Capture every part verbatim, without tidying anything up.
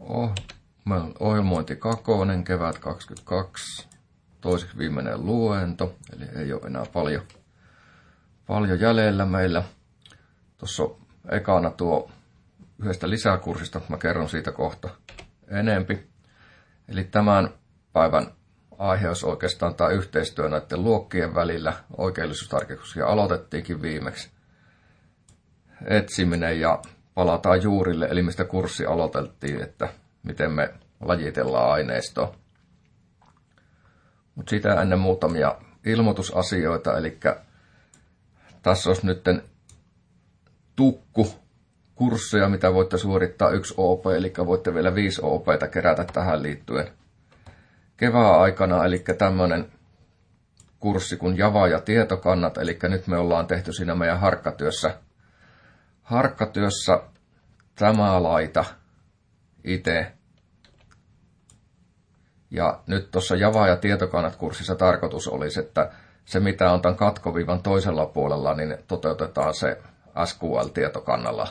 oh, ohjelmointi kakonen, kevät kaksikymmentäkaksi, toiseksi viimeinen luento, eli ei ole enää paljon, paljon jäljellä meillä. Tuossa on ekana tuo yhdestä lisäkurssista, mä kerron siitä kohta enempi. Eli tämän päivän aihe olisi oikeastaan tämä yhteistyö näiden luokkien välillä, oikeellisuustarkistuksia aloitettiinkin viimeksi. Etsiminen ja palataan juurille, eli mistä kurssi aloiteltiin, että miten me lajitellaan aineistoa. Mutta sitä ennen muutamia ilmoitusasioita, eli tässä olisi nyt tukku kursseja, mitä voitte suorittaa yksi O P, eli voitte vielä viisi O P:tä kerätä tähän liittyen kevään aikana, eli tämmöinen kurssi kuin Java ja tietokannat, eli nyt me ollaan tehty siinä meidän harkkatyössä, harkkatyössä tämä laita itse. Ja nyt tuossa Java ja tietokannat kurssissa tarkoitus olisi, että se mitä on tämän katkoviivan toisella puolella, niin toteutetaan se S Q L-tietokannalla.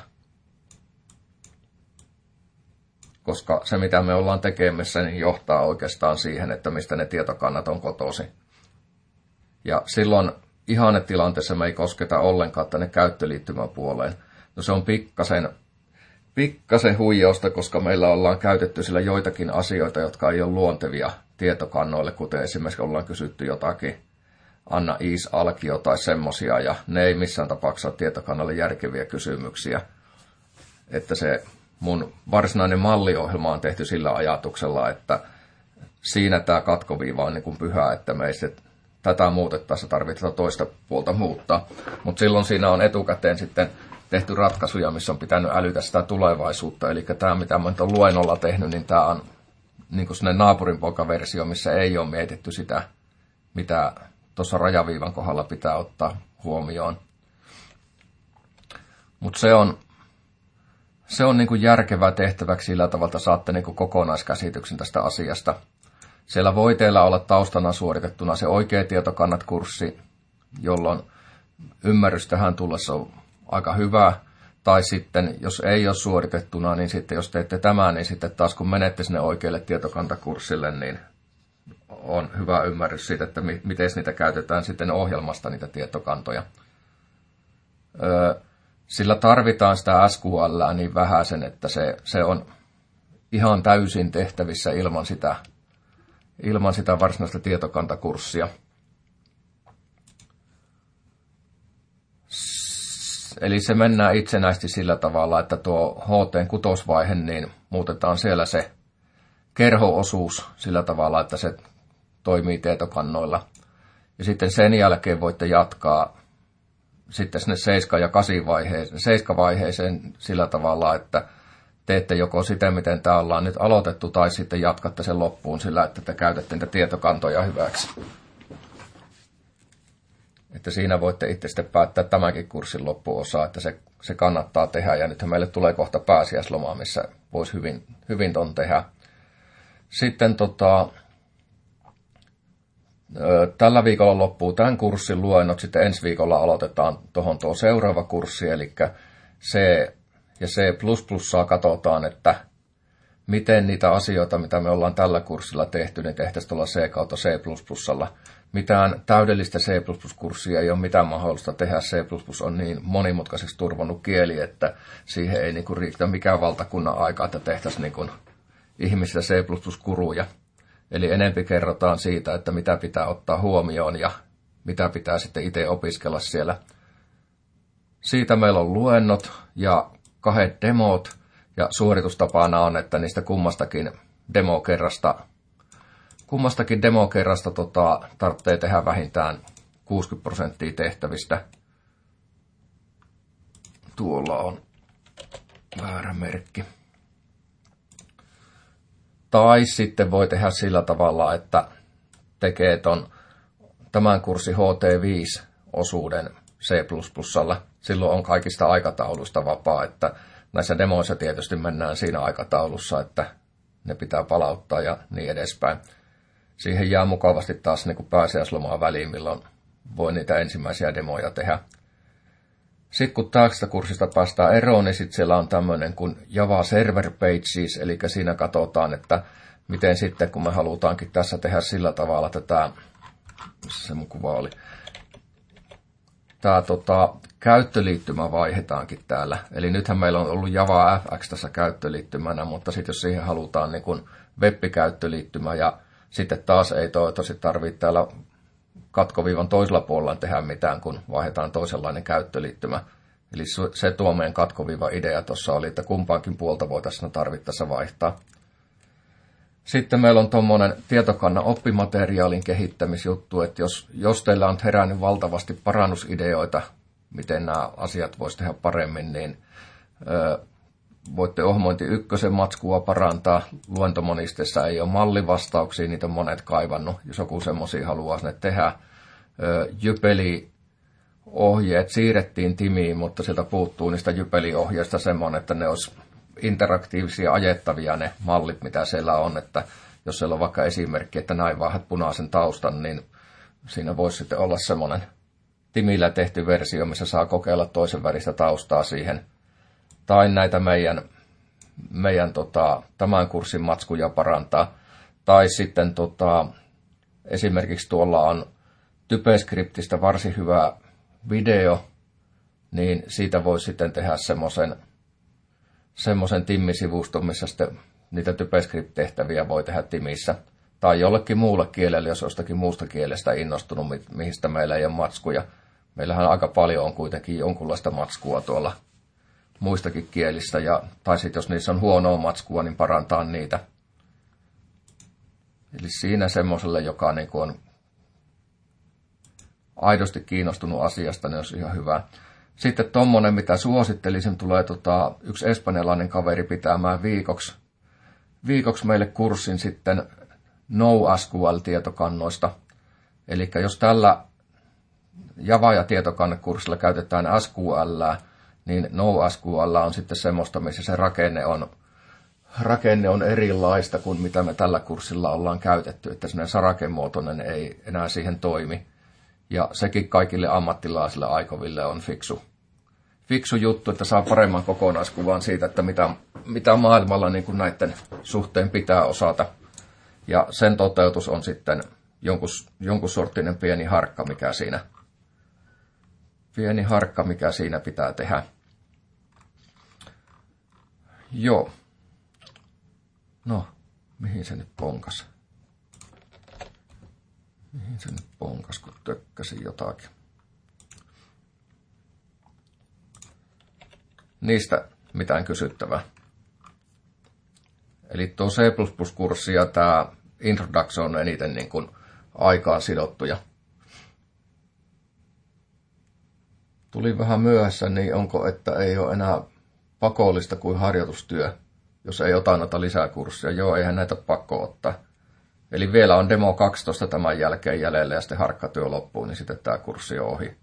Koska se mitä me ollaan tekemässä, niin johtaa oikeastaan siihen, että mistä ne tietokannat on kotosi. Ja silloin ihannetilanteessa me ei kosketa ollenkaan tänne käyttöliittymäpuoleen. No se on pikkasen, pikkasen huijausta, koska meillä ollaan käytetty sillä joitakin asioita, jotka ei ole luontevia tietokannoille, kuten esimerkiksi ollaan kysytty jotakin anna is-alkio tai semmosia, ja ne ei missään tapauksessa ole tietokannalle järkeviä kysymyksiä. Että se mun varsinainen malliohjelma on tehty sillä ajatuksella, että siinä tämä katkoviiva on niin kuin pyhä, että me ei sit tätä muutettaessa tarvitse toista puolta muuttaa. Mutta silloin siinä on etukäteen sitten tehty ratkaisuja, missä on pitänyt älytä sitä tulevaisuutta. Eli tämä, mitä mä nyt olen luennolla tehnyt, niin tämä on niin kuin sellainen naapurinpoika-versio, missä ei ole mietitty sitä, mitä tuossa rajaviivan kohdalla pitää ottaa huomioon. Mutta se on, se on niin kuin järkevää tehtäväksi sillä tavalla, että saatte niin kuin kokonaiskäsityksen tästä asiasta. Siellä voi teillä olla taustana suoritettuna se oikea tietokannat-kurssi, jolloin ymmärrys tähän tullessa on aika hyvä. Tai sitten, jos ei ole suoritettuna, niin sitten jos teette tämän, niin sitten taas kun menette sinne oikealle tietokantakurssille, niin on hyvä ymmärrys siitä, että miten niitä käytetään sitten ohjelmasta, niitä tietokantoja. Öö, sillä tarvitaan sitä S Q L:ää niin vähäisen, että se, se on ihan täysin tehtävissä ilman sitä, ilman sitä varsinaista tietokantakurssia. Eli se mennään itsenäisesti sillä tavalla, että tuo H T kuusi-vaihe, niin muutetaan siellä se kerho-osuus sillä tavalla, että se toimii tietokannoilla. Ja sitten sen jälkeen voitte jatkaa sitten sinne seitsemän- ja kahdeksan-vaiheeseen, seitsemän-vaiheeseen sillä tavalla, että teette joko sitä, miten tämä ollaan nyt aloitettu, tai sitten jatkatte sen loppuun sillä, että te käytätte niitä tietokantoja hyväksi. Että siinä voitte itse sitten päättää tämänkin kurssin loppuosaa, että se, se kannattaa tehdä. Ja nythän meille tulee kohta pääsiäisloma, missä voisi hyvin, hyvin ton tehdä. Sitten tota, tällä viikolla loppuu tämän kurssin luennot. Sitten ensi viikolla aloitetaan tuohon tuo seuraava kurssi, eli C ja C plus plus katsotaan, että miten niitä asioita, mitä me ollaan tällä kurssilla tehty, niin tehtäisiin tuolla C kautta C plus plus. Mitään täydellistä C plus plus-kurssia ei ole mitään mahdollista tehdä. C plus plus on niin monimutkaiseksi turvannut kieli, että siihen ei niinku riitä mikään valtakunnan aika, että tehtäisiin niinku ihmisistä C plus plus-kuruja. Eli enempi kerrotaan siitä, että mitä pitää ottaa huomioon ja mitä pitää sitten itse opiskella siellä. Siitä meillä on luennot ja kahdet demot, ja suoritustapana on, että niistä kummastakin demokerrasta Kummastakin demokerrasta tota, tarvitsee tehdä vähintään kuusikymmentä prosenttia tehtävistä. Tuolla on väärä merkki. Tai sitten voi tehdä sillä tavalla, että tekee ton, tämän kurssin H T viisi-osuuden C plus plus. Silloin on kaikista aikatauluista vapaa, että näissä demoissa tietysti mennään siinä aikataulussa, että ne pitää palauttaa ja niin edespäin. Siihen jää mukavasti taas niin kuin pääsiäislomaa väliin, milloin voi niitä ensimmäisiä demoja tehdä. Sitten kun tästä kurssista päästään eroon, niin sitten siellä on tämmöinen kuin Java Server Pages, eli siinä katsotaan, että miten sitten, kun me halutaankin tässä tehdä sillä tavalla tätä, missä se mun kuva oli, tämä tota, käyttöliittymä vaihdetaankin täällä. Eli nythän meillä on ollut Java F X tässä käyttöliittymänä, mutta sitten jos siihen halutaan niin kuin web-käyttöliittymä ja sitten taas ei toivottavasti tarvitse täällä katkoviivan toisella puolella tehdä mitään, kun vaihdetaan toisenlainen käyttöliittymä. Eli se tuo meidän katkoviivan idea tuossa oli, että kumpaankin puolta voitaisiin tarvittaessa vaihtaa. Sitten meillä on tuommoinen tietokannan oppimateriaalin kehittämisjuttu, että jos, jos teillä on herännyt valtavasti parannusideoita, miten nämä asiat voisi tehdä paremmin, niin ö, voitte Ohmointi ykkösen matskua parantaa. Luentomonisteessa ei ole mallivastauksia, niitä on monet kaivannut, jos joku semmoisia haluaa sinne tehdä. Jypeli-ohjeet siirrettiin Timiin, mutta sieltä puuttuu niistä Jypeli-ohjeista semmoinen, että ne olisi interaktiivisia ajettavia ne mallit, mitä siellä on. Että jos siellä on vaikka esimerkki, että näin vaihdat punaisen taustan, niin siinä voisi sitten olla semmoinen Timillä tehty versio, missä saa kokeilla toisen väristä taustaa siihen. Tai näitä meidän, meidän tota, tämän kurssin matskuja parantaa. Tai sitten tota, esimerkiksi tuolla on Typescriptistä varsin hyvä video, niin siitä voi sitten tehdä semmoisen semmoisen Timmi-sivuston, missä sitten niitä Typescript-tehtäviä voi tehdä Timissä. Tai jollekin muulle kielelle, jos jostakin muusta kielestä innostunut, mistä meillä ei ole matskuja. Meillähän aika paljon on kuitenkin jonkunlaista matskua tuolla muistakin kielistä, ja, tai sitten jos niissä on huonoa matskua, niin parantaa niitä. Eli siinä semmoiselle, joka niin kuin on aidosti kiinnostunut asiasta, niin olisi ihan hyvä. Sitten tommonen, mitä suosittelisin, tulee tota, yksi espanjalainen kaveri pitämään viikoksi, viikoksi meille kurssin sitten NoSQL-tietokannoista. Eli jos tällä Java- ja tietokannekurssilla käytetään S Q L, niin NoSQL on sitten semmoista, missä se rakenne on, rakenne on erilaista kuin mitä me tällä kurssilla ollaan käytetty, että semmoinen sarakemuotoinen ei enää siihen toimi. Ja sekin kaikille ammattilaisille aikoville on fiksu, fiksu juttu, että saa paremman kokonaiskuvan siitä, että mitä, mitä maailmalla niin kuin näiden suhteen pitää osata. Ja sen toteutus on sitten jonkun, jonkun sorttinen pieni harkka, mikä siinä, pieni harkka, mikä siinä pitää tehdä. Joo. No, mihin se nyt ponkas? Mihin se nyt ponkas, kun tökkäsin jotakin? Niistä mitään kysyttävää. Eli tuo C plus plus-kurssi ja tämä Introduction on eniten niin kuin aikaan sidottuja. Tuli vähän myöhässä, niin onko, että ei ole enää pakollista kuin harjoitustyö, jos ei ota noita lisäkurssia? Joo, eihän näitä pakko ottaa. Eli vielä on demo kaksitoista tämän jälkeen jäljellä ja sitten harkkatyö loppuu, niin sitten tämä kurssi on ohi.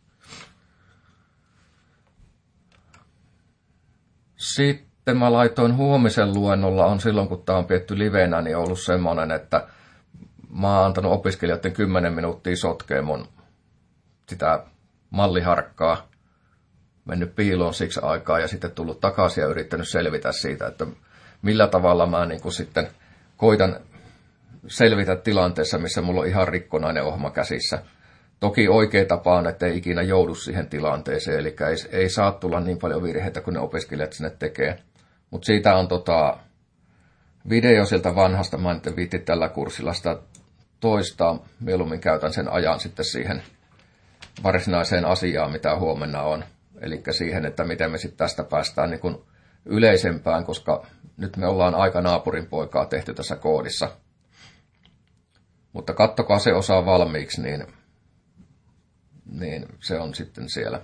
Sitten mä laitoin huomisen luennolla, on silloin kun tämä on pidetty livenä, niin on ollut semmoinen, että mä oon antanut opiskelijoiden kymmenen minuuttia sotkea mun sitä malliharkkaa, mennyt piiloon siksi aikaa ja sitten tullut takaisin ja yrittänyt selvitä siitä, että millä tavalla mä niin kuin sitten koitan selvitä tilanteessa, missä mulla on ihan rikkonainen ohjelma käsissä. Toki oikea tapa on, että ei ikinä joudu siihen tilanteeseen, eli ei, ei saa tulla niin paljon virheitä kuin ne opiskelijat sinne tekee. Mutta siitä on tota, video sieltä vanhasta, mä en viitti tällä kurssilla sitä toistaa, mieluummin käytän sen ajan sitten siihen varsinaiseen asiaan, mitä huomenna on. Eli siihen, että miten me sitten tästä päästään niin kuin yleisempään, koska nyt me ollaan aika naapurin poikaa tehty tässä koodissa. Mutta kattokaa se osa valmiiksi, niin, niin se on sitten siellä.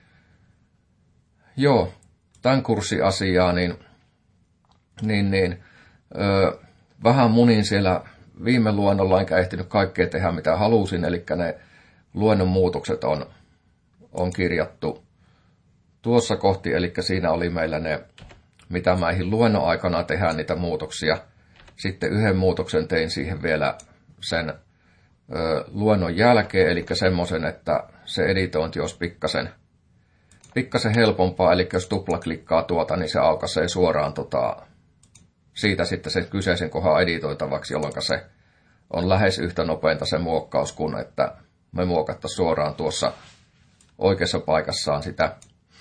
Joo, tämän kurssin asiaa, niin, niin, niin ö, vähän munin siellä viime luennolla, enkä ehtinyt kaikkea tehdä mitä halusin, eli ne luennon muutokset on, on kirjattu tuossa kohti, eli siinä oli meillä ne, mitä mäihin luennon aikana tehdään niitä muutoksia. Sitten yhden muutoksen tein siihen vielä sen ö, luennon jälkeen, eli semmoisen, että se editointi olisi pikkasen, pikkasen helpompaa, eli jos tuplaklikkaa tuota, niin se aukaisee suoraan tota, siitä sitten sen kyseisen kohan editoitavaksi, jolloin se on lähes yhtä nopeinta se muokkaus kuin, että me muokattaisiin suoraan tuossa oikeassa paikassaan sitä.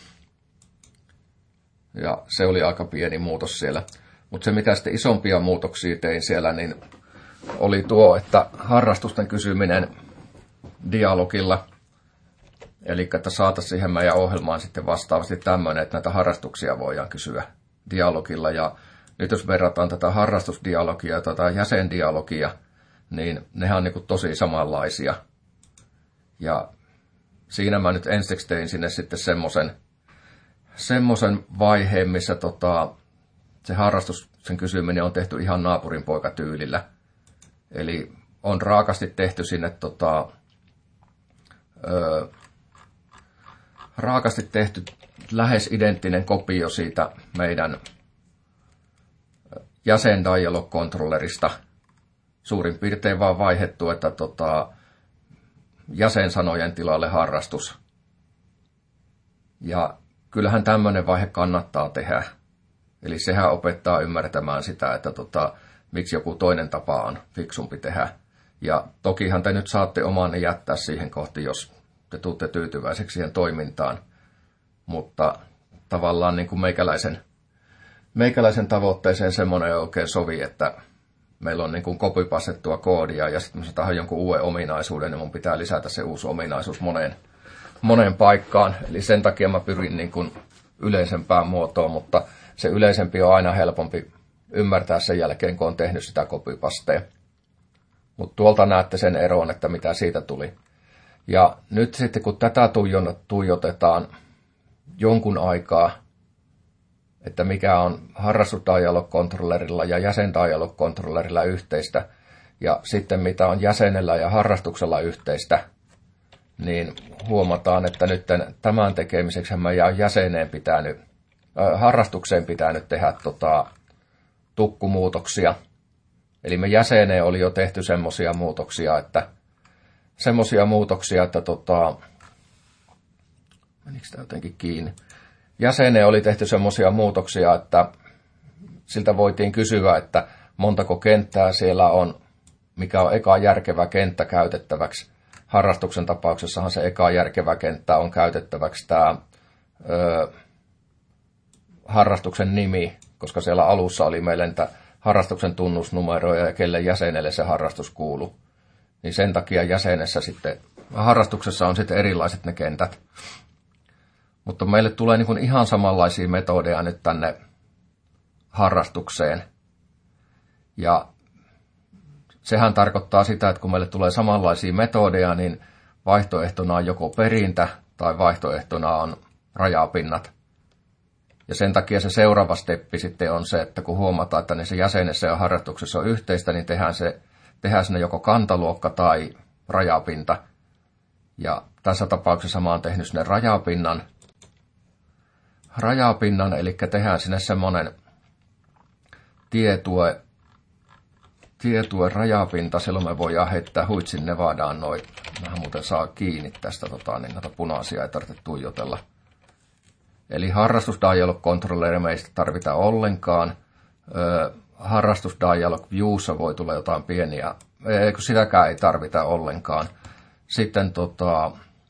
Ja se oli aika pieni muutos siellä. Mutta se, mitä sitten isompia muutoksia tein siellä, niin oli tuo, että harrastusten kysyminen dialogilla, eli että saataisiin siihen meidän ohjelmaan sitten vastaavasti tämmöinen, että näitä harrastuksia voidaan kysyä dialogilla. Ja nyt jos verrataan tätä harrastusdialogia ja tätä jäsendialogia, niin nehän on niin kuin tosi samanlaisia. Ja siinä mä nyt ensiksi tein sinne sitten semmoisen semmoisen vaiheen, missä tota, se harrastus, sen kysyminen on tehty ihan naapurin poikatyylillä. Eli on raakasti tehty sinne tota, ö, raakasti tehty lähes identtinen kopio siitä meidän jäsendialog-kontrollerista. Suurin piirtein vaan vaihdettu, että tota, jäsensanojen tilalle harrastus. Ja kyllähän tämmöinen vaihe kannattaa tehdä. Eli sehän opettaa ymmärtämään sitä, että tota, miksi joku toinen tapa on fiksumpi tehdä. Ja tokihan te nyt saatte omanne jättää siihen kohti, jos te tuutte tyytyväiseksi siihen toimintaan. Mutta tavallaan niin kuin meikäläisen, meikäläisen tavoitteeseen semmoinen ei oikein sovi, että meillä on niin kuin copypastettua koodia ja sitten me saadaan jonkun uuden ominaisuuden, niin mun pitää lisätä se uusi ominaisuus moneen, moneen paikkaan. Eli sen takia mä pyrin niin kuin yleisempään muotoon, mutta se yleisempi on aina helpompi ymmärtää sen jälkeen, kun on tehnyt sitä copypastea. Mutta tuolta näette sen eron, että mitä siitä tuli. Ja nyt sitten kun tätä tuijotetaan jonkun aikaa, että mikä on harrastusdialog-kontrollerilla ja jäsendialog-kontrollerilla yhteistä, ja sitten mitä on jäsenellä ja harrastuksella yhteistä, niin huomataan, että nyt tämän tekemiseksi meidän on jäseneen pitänyt, äh, harrastukseen pitänyt tehdä tota, tukkumuutoksia. Eli me jäseneen oli jo tehty semmoisia muutoksia, että semmoisia muutoksia, että tota, menikö tämä jotenkin kiinni? Jäseneen oli tehty semmoisia muutoksia, että siltä voitiin kysyä, että montako kenttää siellä on, mikä on eka järkevä kenttä käytettäväksi. Harrastuksen tapauksessahan se eka järkevä kenttä on käytettäväksi tämä ö, harrastuksen nimi, koska siellä alussa oli meillä niitä harrastuksen tunnusnumeroja ja kelle jäsenelle se harrastus kuuluu. Niin sen takia jäsenessä sitten, harrastuksessa on sitten erilaiset ne kentät. Mutta meille tulee niin kuin ihan samanlaisia metodeja nyt tänne harrastukseen. Ja sehän tarkoittaa sitä, että kun meille tulee samanlaisia metodeja, niin vaihtoehtona on joko perintä tai vaihtoehtona on rajapinnat. Ja sen takia se seuraava steppi sitten on se, että kun huomataan, että niissä jäsenessä ja harrastuksessa on yhteistä, niin tehdään, se, tehdään sinne joko kantaluokka tai rajapinta. Ja tässä tapauksessa mä oon tehnyt sinne rajapinnan. Rajapinnan, eli tehdään sinne semmoinen tietue, tietue rajapinta, silloin me voidaan heittää huitsin Nevadaan noin. Mähän muuten saa kiinni tästä, tota, niin näitä punaisia ei tarvitse tuijotella. Eli harrastusdialog-kontrolleria meistä tarvitaan ollenkaan. Ö, harrastusdialog viewssa voi tulla jotain pieniä, eikö sitäkään ei tarvita ollenkaan. Sitten tota,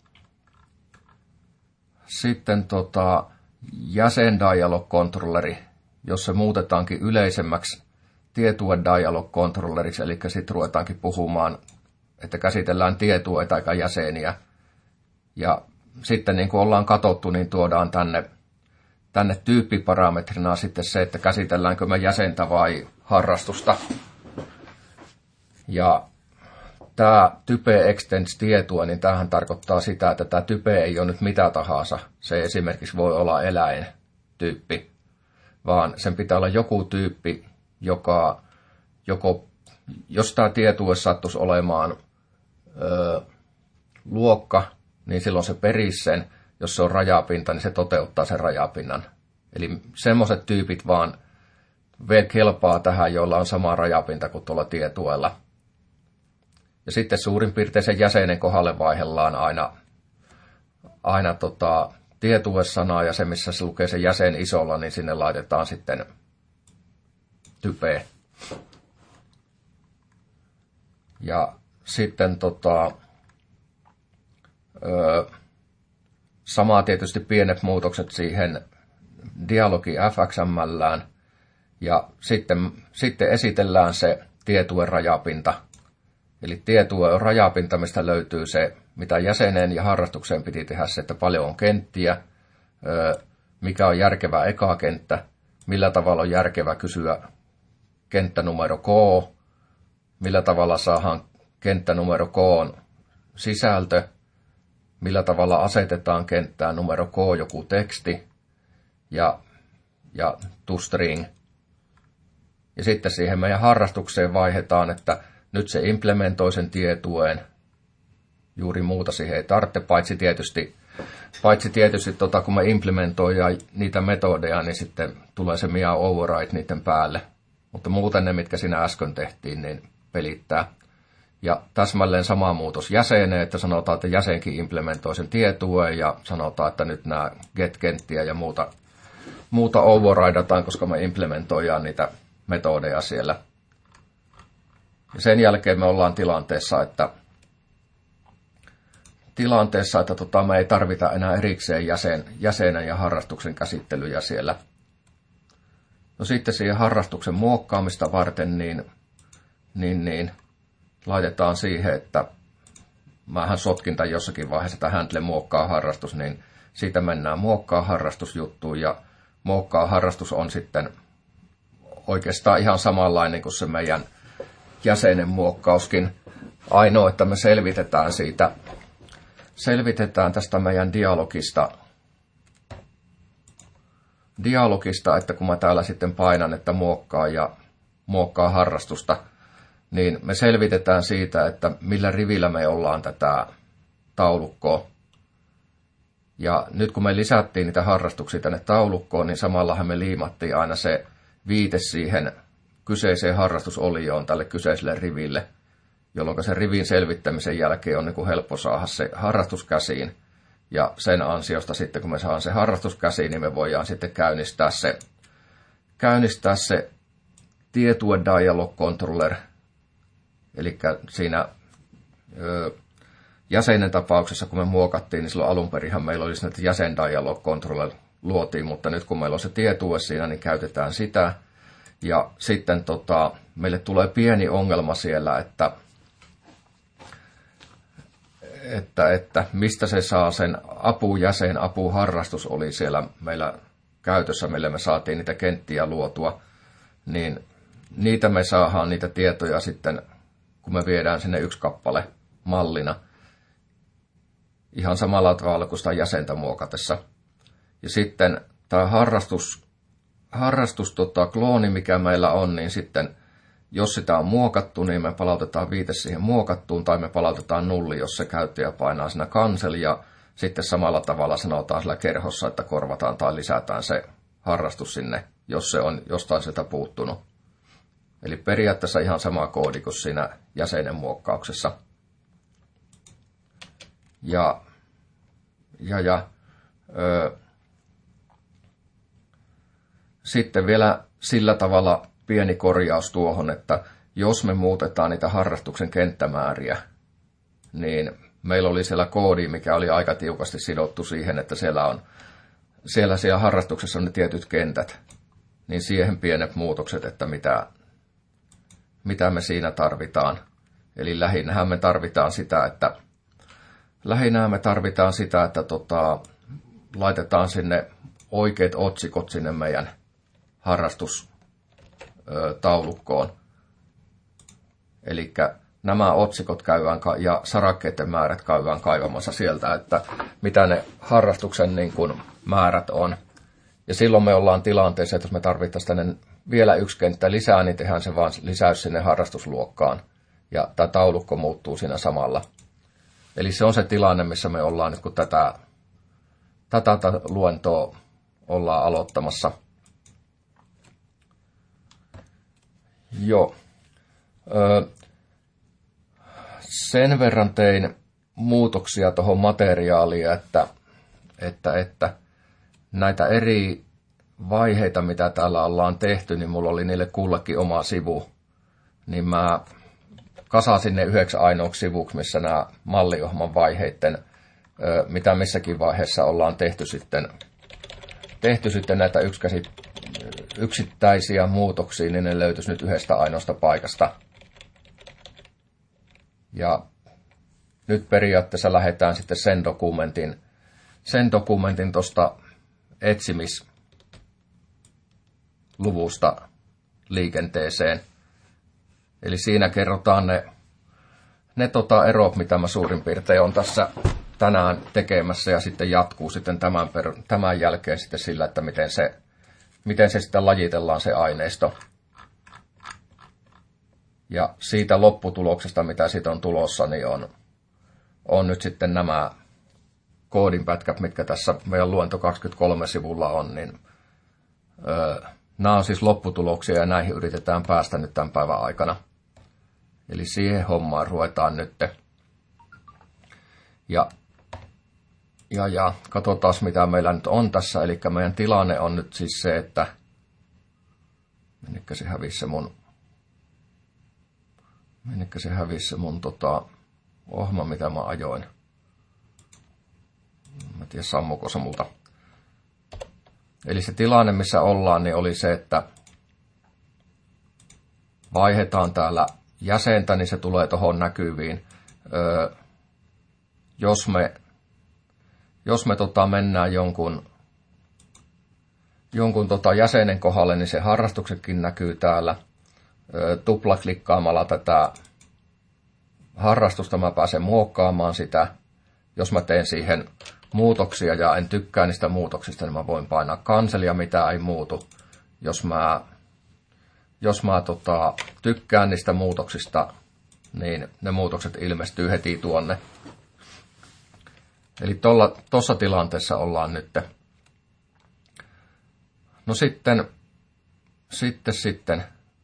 sitten tota, jäsendialog-kontrolleri, jos se muutetaankin yleisemmäksi tietue-dialog-kontrolleriksi, eli sitten ruvetaankin puhumaan, että käsitellään tietueita eikä jäseniä. Ja sitten niin kuin ollaan katsottu, niin tuodaan tänne, tänne tyyppiparametrina sitten se, että käsitelläänkö me jäsentä vai harrastusta. Ja tämä type extends tietue, niin tämähän tarkoittaa sitä, että tämä type ei ole nyt mitä tahansa. Se esimerkiksi voi olla eläintyyppi, vaan sen pitää olla joku tyyppi, joka, joko, jos tämä tietue sattuisi olemaan ö, luokka, niin silloin se perisi sen. Jos se on rajapinta, niin se toteuttaa sen rajapinnan. Eli semmoiset tyypit vaan kelpaa tähän, joilla on sama rajapinta kuin tuolla tietuella. Ja sitten suurin piirtein sen jäsenen kohdalle vaihdellaan aina, aina tota, tietue-sanaa ja se, missä se lukee se jäsen isolla, niin sinne laitetaan sitten type. Ja sitten tota, ö, samaa tietysti pienet muutokset siihen dialogi F X M:llään. Ja sitten, sitten esitellään se tietuen rajapinta. Eli tietue on rajapinta, mistä löytyy se, mitä jäseneen ja harrastukseen piti tehdä se, että paljon on kenttiä, mikä on järkevä eka kenttä, millä tavalla on järkevä kysyä kenttä numero K, millä tavalla saadaan kenttä numero K sisältö, millä tavalla asetetaan kenttään numero K joku teksti ja, ja toString. Ja sitten siihen meidän harrastukseen vaihdetaan, että nyt se implementoi sen tietuen. Juuri muuta siihen ei tarvitse, paitsi tietysti, paitsi tietysti tota, kun me implementoidaan niitä metodeja, niin sitten tulee se meow override niiden päälle. Mutta muuten ne, mitkä siinä äsken tehtiin, niin pelittää. Ja täsmälleen sama muutos jäseneen, että sanotaan, että jäsenkin implementoi sen tietuen ja sanotaan, että nyt nämä get-kenttiä ja muuta, muuta overridataan, koska me implementoidaan niitä metodeja siellä. Ja sen jälkeen me ollaan tilanteessa, että, tilanteessa, että tota, me ei tarvita enää erikseen jäsen, jäsenen ja harrastuksen käsittelyjä siellä. No sitten siihen harrastuksen muokkaamista varten, niin, niin, niin laitetaan siihen, että mähän sotkin tämän jossakin vaiheessa, että handle muokkaa harrastus, niin siitä mennään muokkaa harrastusjuttuun, ja muokkaa harrastus on sitten oikeastaan ihan samanlainen kuin se meidän jäsenen muokkauskin. Ainoa, että me selvitetään siitä, selvitetään tästä meidän dialogista, dialogista, että kun mä täällä sitten painan, että muokkaa ja muokkaa harrastusta, niin me selvitetään siitä, että millä rivillä me ollaan tätä taulukkoa. Ja nyt kun me lisättiin niitä harrastuksia tänne taulukkoon, niin samallahan me liimattiin aina se viite siihen kyseiseen harrastusolioon tälle kyseiselle riville, jolloin sen rivin selvittämisen jälkeen on niin kuin helppo saada se harrastus käsiin. Ja sen ansiosta sitten, kun me saadaan se harrastus käsiin, niin me voidaan sitten käynnistää se, käynnistää se tietue dialog controller. Eli siinä ö, jäsenen tapauksessa, kun me muokattiin, niin silloin alun perinhan meillä olisi näitä jäsen dialog controller luotiin, mutta nyt kun meillä on se tietue siinä, niin käytetään sitä. Ja sitten tota, meille tulee pieni ongelma siellä, että, että, että mistä se saa sen apujäsen, apuharrastus oli siellä meillä käytössä, millä me saatiin niitä kenttiä luotua, niin niitä me saadaan niitä tietoja sitten, kun me viedään sinne yksi kappale mallina, ihan samalla tavalla kuin sitä jäsentä muokatessa. Ja sitten tämä harrastus, harrastus tota, klooni, mikä meillä on, niin sitten jos sitä on muokattu, niin me palautetaan viite siihen muokattuun, tai me palautetaan nulli, jos se käyttäjä painaa siinä cancel, ja sitten samalla tavalla sanotaan sillä kerhossa, että korvataan tai lisätään se harrastus sinne, jos se on jostain sieltä puuttunut. Eli periaatteessa ihan sama koodi kuin siinä jäsenen muokkauksessa. Ja, ja, ja ö, sitten vielä sillä tavalla pieni korjaus tuohon, että jos me muutetaan niitä harrastuksen kenttämääriä, niin meillä oli siellä koodi, mikä oli aika tiukasti sidottu siihen, että siellä on siellä, siellä harrastuksessa on ne tietyt kentät, niin siihen pienet muutokset, että mitä, mitä me siinä tarvitaan. Eli lähinnähän me tarvitaan sitä, että lähinnä me tarvitaan sitä, että tota, laitetaan sinne oikeat otsikot sinne meidän harrastustaulukkoon. Eli nämä otsikot käydään ja sarakkeiden määrät käydään kaivamassa sieltä, että mitä ne harrastuksen niin kuin määrät on. Ja silloin me ollaan tilanteessa, että jos me tarvittaisiin tänne vielä yksi kenttä lisää, niin tehdään se vaan lisäys sinne harrastusluokkaan. Ja tämä taulukko muuttuu siinä samalla. Eli se on se tilanne, missä me ollaan nyt, kun tätä, tätä luentoa ollaan aloittamassa. Joo. Öö, sen verran tein muutoksia tuohon materiaaliin, että, että, että näitä eri vaiheita, mitä täällä ollaan tehty, niin mulla oli niille kullekin oma sivu. Niin mä kasasin ne yhdeksi ainoaksi sivuksi, missä nämä malliohjelman vaiheiden, mitä missäkin vaiheessa ollaan tehty sitten, tehty sitten näitä yksikäsi, yksittäisiä muutoksia, niin ne löytyisi nyt yhdestä ainoasta paikasta. Ja nyt periaatteessa lähdetään sitten sen dokumentin, sen dokumentin tuosta etsimisluvusta liikenteeseen. Eli siinä kerrotaan ne, ne tota erot, mitä mä suurin piirtein on tässä tänään tekemässä, ja sitten jatkuu sitten tämän, per, tämän jälkeen sitten sillä, että miten se, miten se sitten lajitellaan se aineisto. Ja siitä lopputuloksesta, mitä siitä on tulossa, niin on, on nyt sitten nämä koodinpätkät, mitkä tässä meidän luento kaksikymmentäkolme sivulla on, niin öö, nämä on siis lopputuloksia ja näihin yritetään päästä nyt tämän päivän aikana. Eli siihen hommaan ruvetaan nyt. Ja, ja, ja katsotaan mitä meillä nyt on tässä. Eli meidän tilanne on nyt siis se, että minnekä se hävisi se mun, minnekä se hävisi se mun tota, ohjelma, mitä mä ajoin. Mä tiedä, sammuko se multa. Eli se tilanne, missä ollaan, niin oli se, että vaihdetaan täällä jäsentä, niin se tulee tuohon näkyviin. Öö, jos me, jos me tota mennään jonkun, jonkun tota jäsenen kohdalle, niin se harrastuksetkin näkyy täällä. Öö, tuplaklikkaamalla tätä harrastusta mä pääsen muokkaamaan sitä. Jos mä teen siihen muutoksia ja en tykkää niistä muutoksista, niin mä voin painaa kanselia, mitä ei muutu. Jos mä, jos mä tota, tykkään niistä muutoksista, niin ne muutokset ilmestyy heti tuonne. Eli tuossa tilanteessa ollaan nyt. No sitten, sitten, sitten.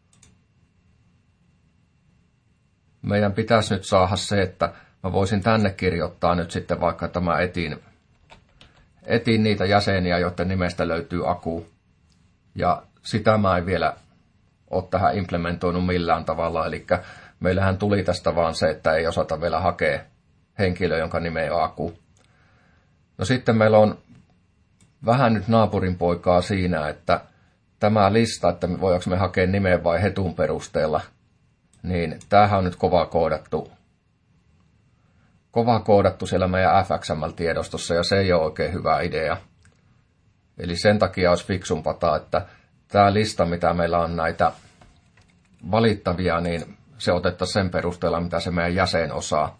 Meidän pitäisi nyt saada se, että mä voisin tänne kirjoittaa nyt sitten vaikka tämä etin, etin niitä jäseniä, joiden nimestä löytyy Aku. Ja sitä mä en vielä ole tähän implementoinut millään tavalla. Eli meillähän tuli tästä vaan se, että ei osata vielä hakea henkilöä, jonka nime on Aku. No sitten meillä on vähän nyt naapurin poikaa siinä, että tämä lista, että voidaanko me hakea nimen vai hetun perusteella, niin tämähän on nyt kova koodattu. Kova koodattu siellä meidän F X M L-tiedostossa, ja se ei ole oikein hyvä idea. Eli sen takia olisi fiksumpaa, että tämä lista, mitä meillä on näitä valittavia, niin se otettaisiin sen perusteella, mitä se meidän jäsen osaa.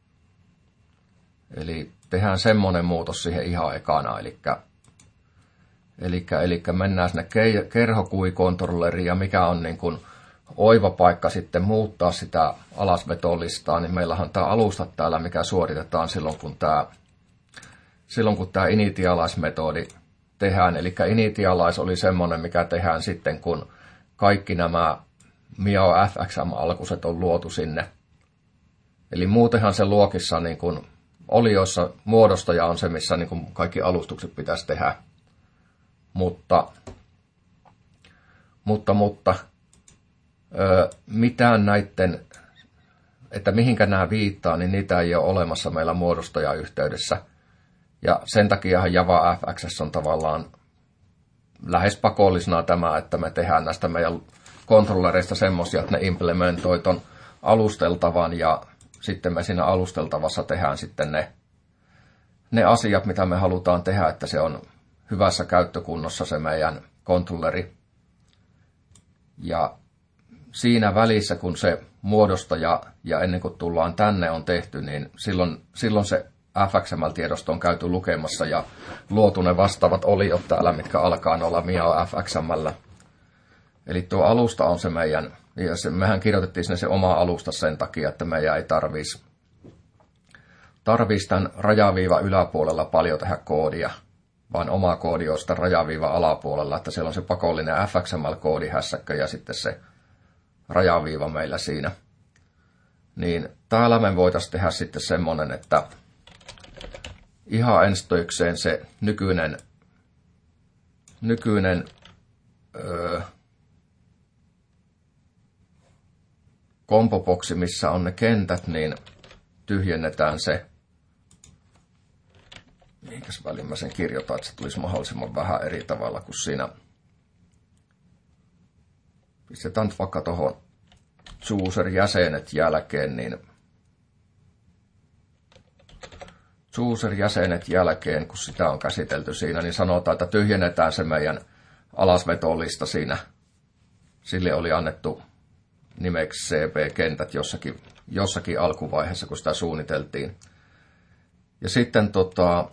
Eli tehdään semmoinen muutos siihen ihan ekana, eli, eli, eli mennään sinne kerhokuikontrolleriin, ja mikä on niin kuin oiva paikka sitten muuttaa sitä alasvetolistaa, niin meillähän on tämä alusta täällä, mikä suoritetaan silloin, kun tämä, silloin, kun tämä initialize-metodi tehdään. Eli initialize oli semmoinen, mikä tehdään sitten, kun kaikki nämä Miao F X M-alkuset on luotu sinne. Eli muutenhan se luokissa niin kuin olioissa muodostaja on se, missä niin kuin kaikki alustukset pitäisi tehdä. Mutta, mutta, mutta Öö, mitään näiden, että mihinkä nämä viittaa, niin niitä ei ole olemassa meillä muodostajayhteydessä. Ja sen takia Java F X S on tavallaan lähes pakollisena tämä, että me tehdään näistä meidän kontrollereista semmoisia, että ne implementoi ton alusteltavan, ja sitten me siinä alusteltavassa tehdään sitten ne, ne asiat, mitä me halutaan tehdä, että se on hyvässä käyttökunnossa se meidän kontrolleri. Ja siinä välissä, kun se muodostaja ja ennen kuin tullaan tänne on tehty, niin silloin, silloin se F X M L-tiedosto on käyty lukemassa ja luotu ne vastaavat oliot täällä, mitkä alkaa olla Miao F X M L. Eli tuo alusta on se meidän, ja se, mehän kirjoitettiin sinne se oma alusta sen takia, että meidän ei tarvitsisi tarvitsisi tämän rajaviiva yläpuolella paljon tehdä koodia, vaan oma koodi on sitä rajaviiva alapuolella, että siellä on se pakollinen F X M L-koodihässäkkö ja sitten se rajaviiva meillä siinä. Niin täällä me voitaisiin tehdä sitten semmoinen, että ihan enstöikseen se nykyinen nykyinen öö, kompoboksi, missä on ne kentät, niin tyhjennetään se. Mihinkäs väliin mä sen kirjoitan, että se tulisi mahdollisimman vähän eri tavalla kuin siinä. Pistetään nyt vaikka tuohon chooser-jäsenet jälkeen, niin chooser-jäsenet jälkeen, kun sitä on käsitelty siinä, niin sanotaan, että tyhjennetään se meidän alasvetolista siinä. Sille oli annettu nimeksi C P-kentät jossakin, jossakin alkuvaiheessa, kun sitä suunniteltiin. Ja sitten, tota,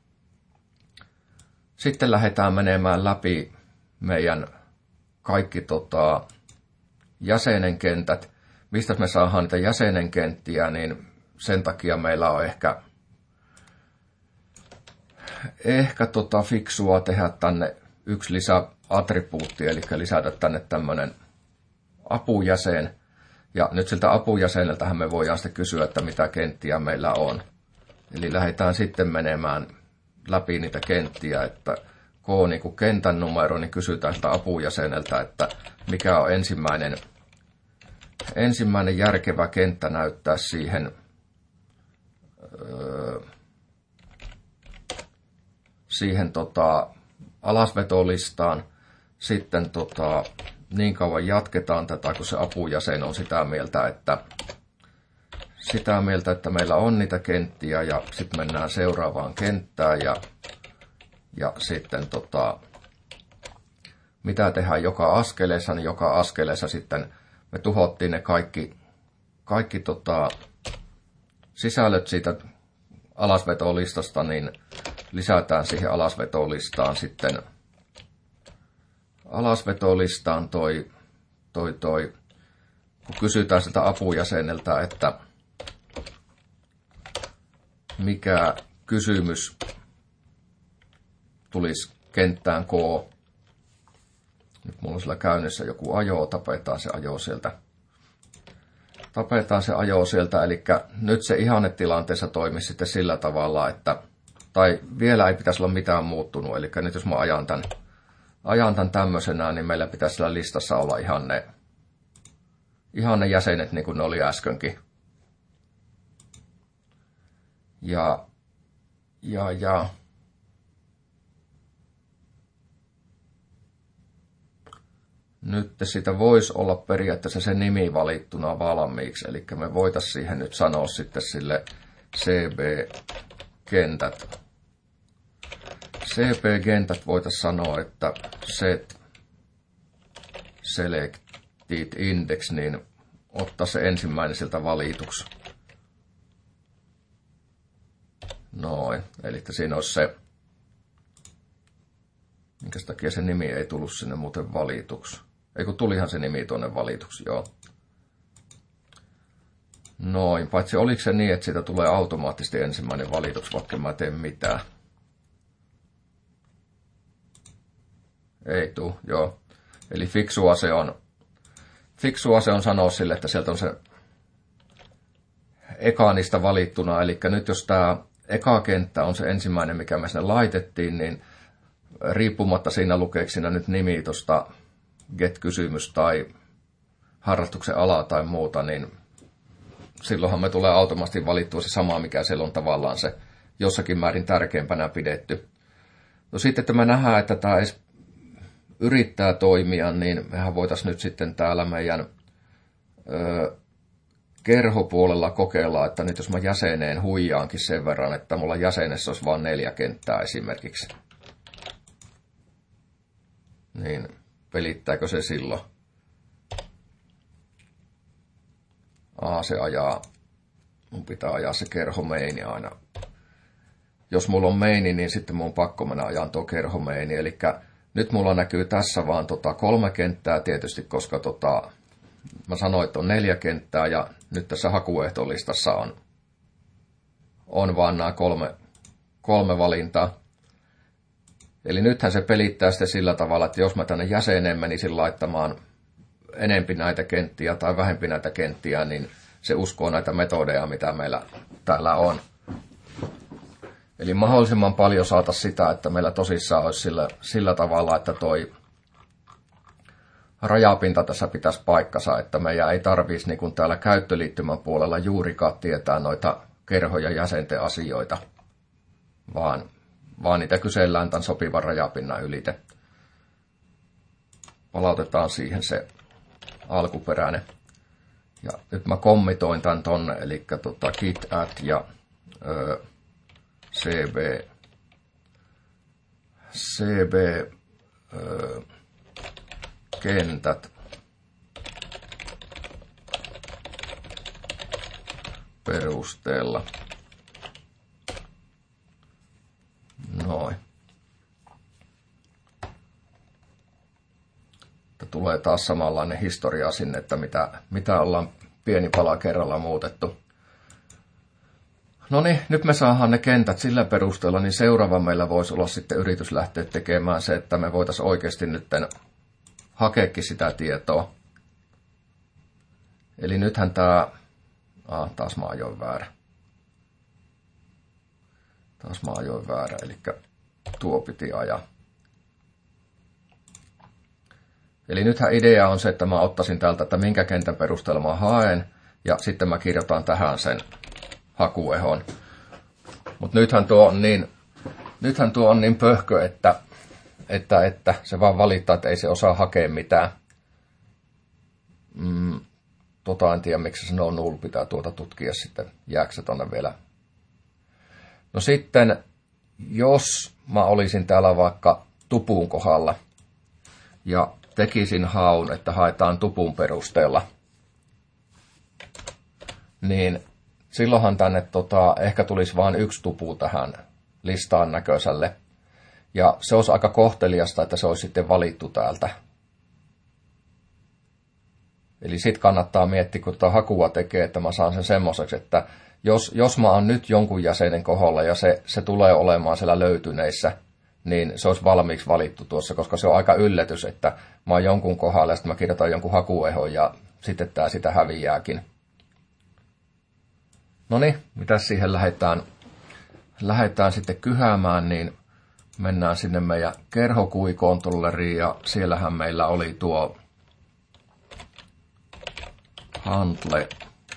sitten lähdetään menemään läpi meidän kaikki tota, jäsenenkentät. Mistä me saadaan niitä jäsenenkenttiä, niin sen takia meillä on ehkä, ehkä tota fiksua tehdä tänne yksi lisäattribuutti, eli lisätä tänne tämmöinen apujäsen. Ja nyt siltä apujäseneltähän me voidaan sitten kysyä, että mitä kenttiä meillä on. Eli lähdetään sitten menemään läpi niitä kenttiä, että kun on niin kuin kentän numero, niin kysytään sitä apujäseneltä, että mikä on ensimmäinen, ensimmäinen järkevä kenttä näyttää siihen, öö, siihen tota, alasvetolistaan. Sitten tota, niin kauan jatketaan tätä, kun se apujäsen on sitä mieltä, että sitä mieltä, että meillä on niitä kenttiä, ja sitten mennään seuraavaan kenttään, ja, ja sitten tota, mitä tehdään joka askeleessa, niin joka askeleessa sitten me tuhottiin ne kaikki, kaikki tota, sisällöt siitä alasvetolistasta, niin lisätään siihen alasvetolistaan sitten alasvetolistaan toi, toi, toi, kun kysytään sitä apujäseneltä, että mikä kysymys tulisi kenttään K. Nyt mulla on sillä käynnissä joku ajo, tapetaan se ajo sieltä. Tapetaan se ajo sieltä, eli nyt se ihannetilanteessa toimisi sitten sillä tavalla, että, tai vielä ei pitäisi olla mitään muuttunut, eli nyt jos mä ajan tämän, ajan tämän tämmöisenä, niin meillä pitäisi sillä listassa olla ihan ne, ihan ne jäsenet, niin kuin ne oli äskenkin. Ja, ja, ja. Nyt siitä voisi olla periaatteessa se nimi valittuna valmiiksi, eli me voitaisiin siihen nyt sanoa sitten sille C B-kentät. C B-kentät voitaisiin sanoa, että set selected index, niin ottaa se ensimmäinen sieltä valituksi. Noin, eli siinä olisi se, minkä takia se nimi ei tullut sinne muuten valituksi. Ei kun tulihan se nimi tuonne valituksi, joo. Noin, paitsi oliko se niin, että siitä tulee automaattisesti ensimmäinen valituksi, vaikka mä teen mitään. Ei tuu, joo. Eli fiksua se on, fiksua se on sanoa sille, että sieltä on se ekaanista valittuna, eli nyt jos tämä eka kenttä on se ensimmäinen, mikä me sinne laitettiin, niin riippumatta siinä lukeeko siinä nyt nimi tuosta get-kysymys tai harrastuksen ala tai muuta, niin silloinhan me tulee automaattisesti valittua se sama, mikä siellä on tavallaan se jossakin määrin tärkeämpänä pidetty. No sitten, että me nähdään, että tämä edes yrittää toimia, niin mehän voitaisiin nyt sitten täällä meidän ö, kerhopuolella kokeilla, että nyt jos mä jäseneen huijaankin sen verran, että mulla jäsenessä olisi vain neljä kenttää esimerkiksi, niin pelittääkö se silloin? Aa, se ajaa, mun pitää ajaa se kerhomeini aina. Jos mulla on meini, niin sitten mun on pakko mennä ajan tuo kerhomeini, eli nyt mulla näkyy tässä vaan tota kolme kenttää tietysti, koska tota, mä sanoin, että on neljä kenttää, ja nyt tässä hakuehtolistassa on, on vaan nämä kolme, kolme valintaa. Eli nythän se pelittää sitten sillä tavalla, että jos mä tänne jäseneen menisin laittamaan enempi näitä kenttiä tai vähempi näitä kenttiä, niin se uskoo näitä metodeja, mitä meillä täällä on. Eli mahdollisimman paljon saata sitä, että meillä tosissaan olisi sillä, sillä tavalla, että toi rajapinta tässä pitäisi paikkansa, että meidän ei tarvitsisi niin kuin täällä käyttöliittymän puolella juurikaan tietää noita kerhoja jäsenten asioita, vaan, vaan niitä kysellään tämän sopivan rajapinnan ylite. Palautetaan siihen se alkuperäinen. Ja nyt mä kommitoin tämän tonne, eli tota git add ja ö, cb, cb ö, kentät perusteella. Noin. Tulee taas samanlainen historia sinne, että mitä, mitä ollaan pieni pala kerralla muutettu. No niin, nyt me saadaan ne kentät sillä perusteella, niin seuraava meillä voisi olla sitten yritys lähteä tekemään se, että me voitaisiin oikeasti nyt hakeekin sitä tietoa. Eli nythän tämä... Ah, taas mä ajoin väärä. Taas mä ajoin väärä, eli tuo piti ajaa. Eli nythän idea on se, että mä ottaisin täältä, että minkä kentän perusteella mä haen, ja sitten mä kirjoitan tähän sen hakuehon. Mutta nythän tuo on niin, nythän tuo on niin pöhkö, että, että, että se vaan valittaa, että ei se osaa hakea mitään. Mm, tota en tiedä, miksi se sanoo null, pitää tuota tutkia sitten, jääkö se tonne vielä. No sitten, jos mä olisin täällä vaikka tupun kohdalla, ja tekisin haun, että haetaan tupun perusteella, niin silloinhan tänne tota, ehkä tulisi vain yksi tupu tähän listaan näköiselle. Ja se olisi aika kohteliasta, että se olisi sitten valittu täältä. Eli sitten kannattaa miettiä, kun tätä hakua tekee, että mä saan sen semmoiseksi, että jos, jos mä oon nyt jonkun jäsenen kohdalla ja se, se tulee olemaan siellä löytyneissä, niin se olisi valmiiksi valittu tuossa, koska se on aika yllätys, että mä oon jonkun kohdalla ja sitten mä kirjoitan jonkun hakuehon ja sitten tää sitä häviääkin. Noniin, mitä siihen lähdetään, lähdetään sitten kyhäämään, niin mennään sinne meidän kerhokuikontrolleriin ja siellähän meillä oli tuo handle,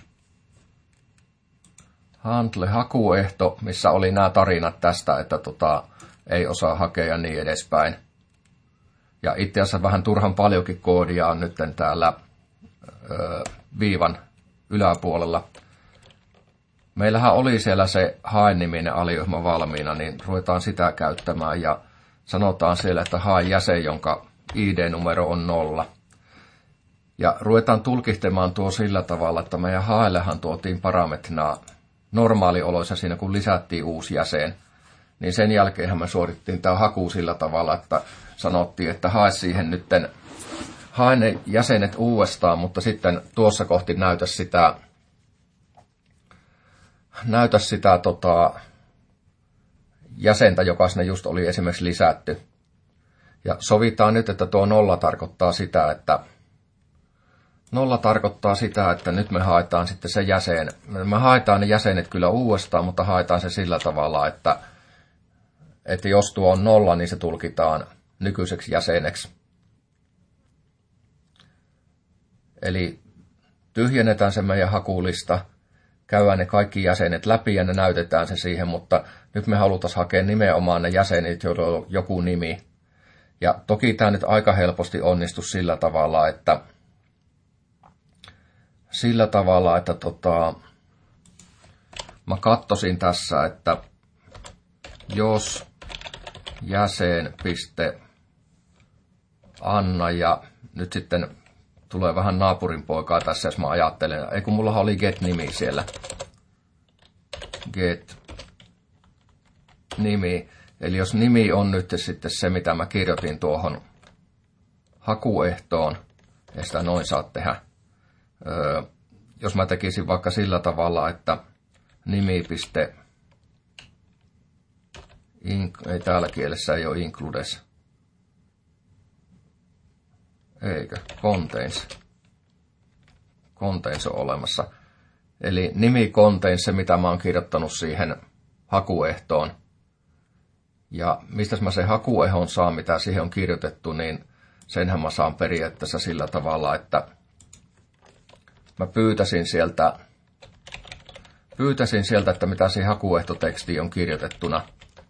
handle hakuehto, missä oli nämä tarinat tästä, että tota, ei osaa hakea ja niin edespäin. Ja itse asiassa vähän turhan paljonkin koodia on nyt täällä ö, viivan yläpuolella. Meillähän oli siellä se hae-niminen aliohjelma valmiina, niin ruvetaan sitä käyttämään ja sanotaan siellä, että hae jäsen, jonka I D-numero on nolla. Ja ruvetaan tulkihtamaan tuo sillä tavalla, että meidän haellehan tuotiin parametrina normaalioloissa siinä, kun lisättiin uusi jäsen. Niin sen jälkeenhän me suorittiin tämä haku sillä tavalla, että sanottiin, että hae siihen nytten, hae ne jäsenet uudestaan, mutta sitten tuossa kohti näytä sitä, näytä sitä tota, jäsentä, joka sinne just oli esimerkiksi lisätty. Ja sovitaan nyt, että tuo nolla tarkoittaa sitä, että Nolla tarkoittaa sitä, että nyt me haetaan sitten se jäsen. Me haetaan ne jäsenet kyllä uudestaan, mutta haetaan se sillä tavalla, että, että jos tuo on nolla, niin se tulkitaan nykyiseksi jäseneksi. Eli tyhjennetään se meidän hakulista, käydään ne kaikki jäsenet läpi ja ne näytetään se siihen, mutta nyt me halutaan hakea nimenomaan ne jäsenet, joilla on joku nimi. Ja toki tämä nyt aika helposti onnistuu sillä tavalla, että Sillä tavalla, että tota, mä katsoisin tässä, että jos jäsen piste Anna ja nyt sitten tulee vähän naapurin poikaa tässä, jos mä ajattelen. Ei kun mulla oli get-nimi siellä. Get-nimi. Eli jos nimi on nyt sitten se, mitä mä kirjoitin tuohon hakuehtoon, ja sitä noin saa tehdä. Öö, jos mä tekisin vaikka sillä tavalla, että nimi.inc, ei täällä kielessä ei ole includes, eikö, contains, contains on olemassa. Eli nimi contains, se mitä mä oon kirjoittanut siihen hakuehtoon, Ja mistä mä sen hakuehon saan, mitä siihen on kirjoitettu, niin senhän mä saan periaatteessa sillä tavalla, että mä pyytäisin sieltä, pyytäisin sieltä, että mitä siihen hakuehtotekstiin on kirjoitettuna.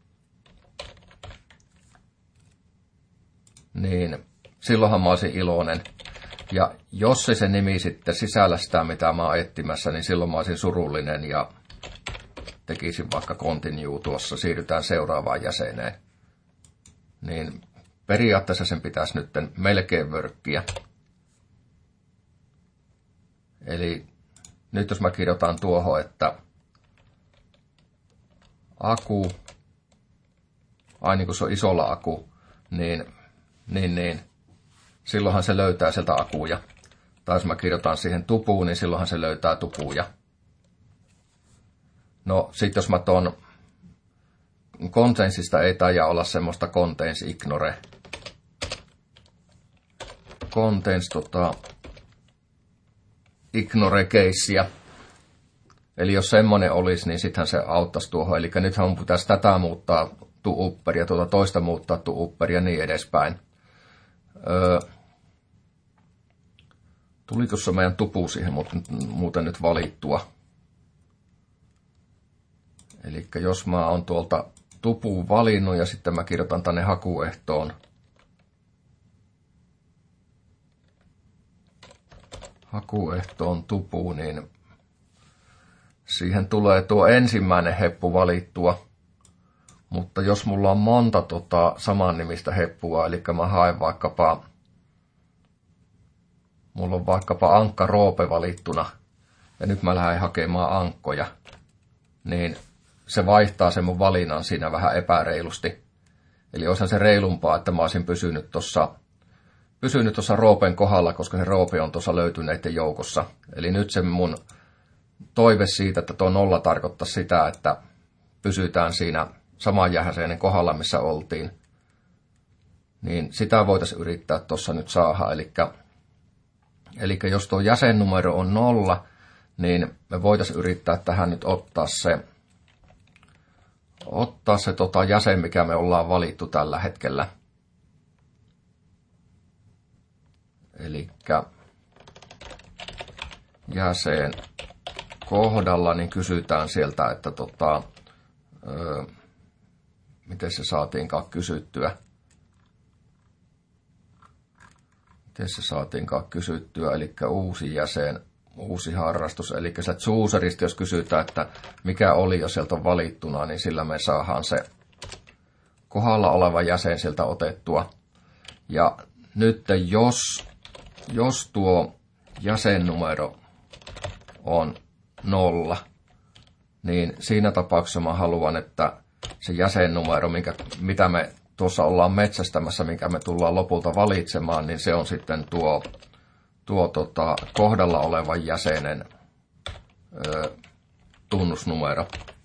Niin silloinhan mä olisin iloinen. Ja jos se, se nimi sitten sisällä sitä, mitä mä oon etsimässä, niin silloin mä olisin surullinen ja tekisin vaikka continue tuossa, siirrytään seuraavaan jäseneen. Niin periaatteessa sen pitäisi nyt melkein vörkkiä. Eli nyt jos mä kirjoitan tuohon, että aku, aina kun se on isolla aku, niin, niin, niin silloinhan se löytää sieltä akuja. Tai jos mä kirjoitan siihen tupuun, niin silloinhan se löytää tupuja. No sit jos mä ton contentsista ei taida olla semmoista contents ignore. Contents tota, ignore casea. Eli jos semmonen olisi, niin sittenhän se auttaisi tuohon. Eli nythän mun pitäisi tätä muuttaa to upper ja tuota toista muuttaa to upper ja niin edespäin. Öö, tuliko se meidän tupu siihen muuten nyt valittua? Eli jos mä oon tuolta tupuun valinnut ja sitten mä kirjoitan tänne hakuehtoon hakuehtoon tupu, niin siihen tulee tuo ensimmäinen heppu valittua. Mutta jos mulla on monta tota, saman nimistä heppua, eli mä haen vaikkapa, mulla on vaikkapa Ankka Roope valittuna, ja nyt mä lähden hakemaan ankkoja, niin se vaihtaa sen mun valinnan siinä vähän epäreilusti. Eli olisihan se reilumpaa, että mä olisin pysynyt tuossa pysynyt tuossa Roopen kohdalla, koska se Roope on tuossa löytyneiden joukossa. Eli nyt se mun toive siitä, että tuo nolla tarkoittaa sitä, että pysytään siinä saman jähäseinen kohdalla, missä oltiin. Niin sitä voitaisiin yrittää tuossa nyt saada. Eli, eli jos tuo jäsennumero on nolla, niin me voitaisiin yrittää tähän nyt ottaa se, ottaa se tota jäsen, mikä me ollaan valittu tällä hetkellä. Eli jäsen kohdalla, niin kysytään sieltä, että tota, öö, miten se saatiinkaan kysyttyä. Miten se saatiinkaan kysyttyä, eli uusi jäsen, uusi harrastus. Eli se chooserista, jos kysytään, että mikä oli jo sieltä on valittuna, niin sillä me saadaan se kohdalla oleva jäsen sieltä otettua. Ja nyt jos, jos tuo jäsennumero on nolla, niin siinä tapauksessa mä haluan, että se jäsennumero, minkä, mitä me tuossa ollaan metsästämässä, minkä me tullaan lopulta valitsemaan, niin se on sitten tuo, tuo tota, kohdalla olevan jäsenen ö, tunnusnumero.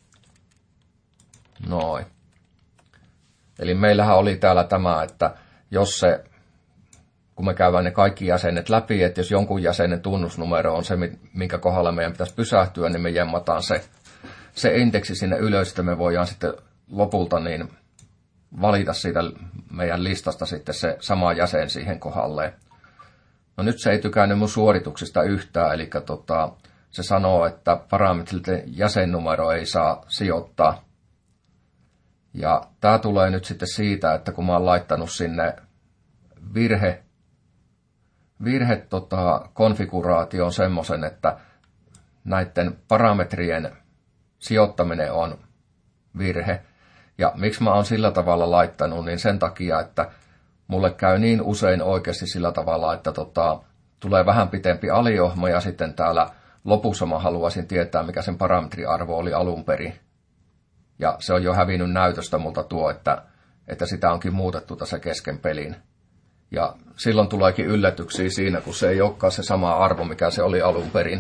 Noin. Eli meillähän oli täällä tämä, että jos se, kun me käydään ne kaikki jäsenet läpi, että jos jonkun jäsenen tunnusnumero on se, minkä kohdalla meidän pitäisi pysähtyä, niin me jemmataan se, se indeksi sinne ylös, että me voidaan sitten lopulta niin valita siitä meidän listasta sitten se sama jäsen siihen kohdalleen. No nyt se ei tykännyt mun suorituksista yhtään, eli tota, se sanoo, että parametrilta jäsennumero ei saa sijoittaa. Ja tämä tulee nyt sitten siitä, että kun mä oon laittanut sinne virhe, virhe tota, konfiguraatioon semmoisen, että näiden parametrien sijoittaminen on virhe. Ja miksi mä oon sillä tavalla laittanut, niin sen takia, että mulle käy niin usein oikeasti sillä tavalla, että tota, tulee vähän pitempi aliohma ja sitten täällä lopussa mä haluaisin tietää, mikä sen parametriarvo oli alun perin. Ja se on jo hävinnyt näytöstä multa tuo, että, että sitä onkin muutettu tässä kesken pelin. Ja silloin tuleekin yllätyksiä siinä, kun se ei olekaan se sama arvo, mikä se oli alun perin.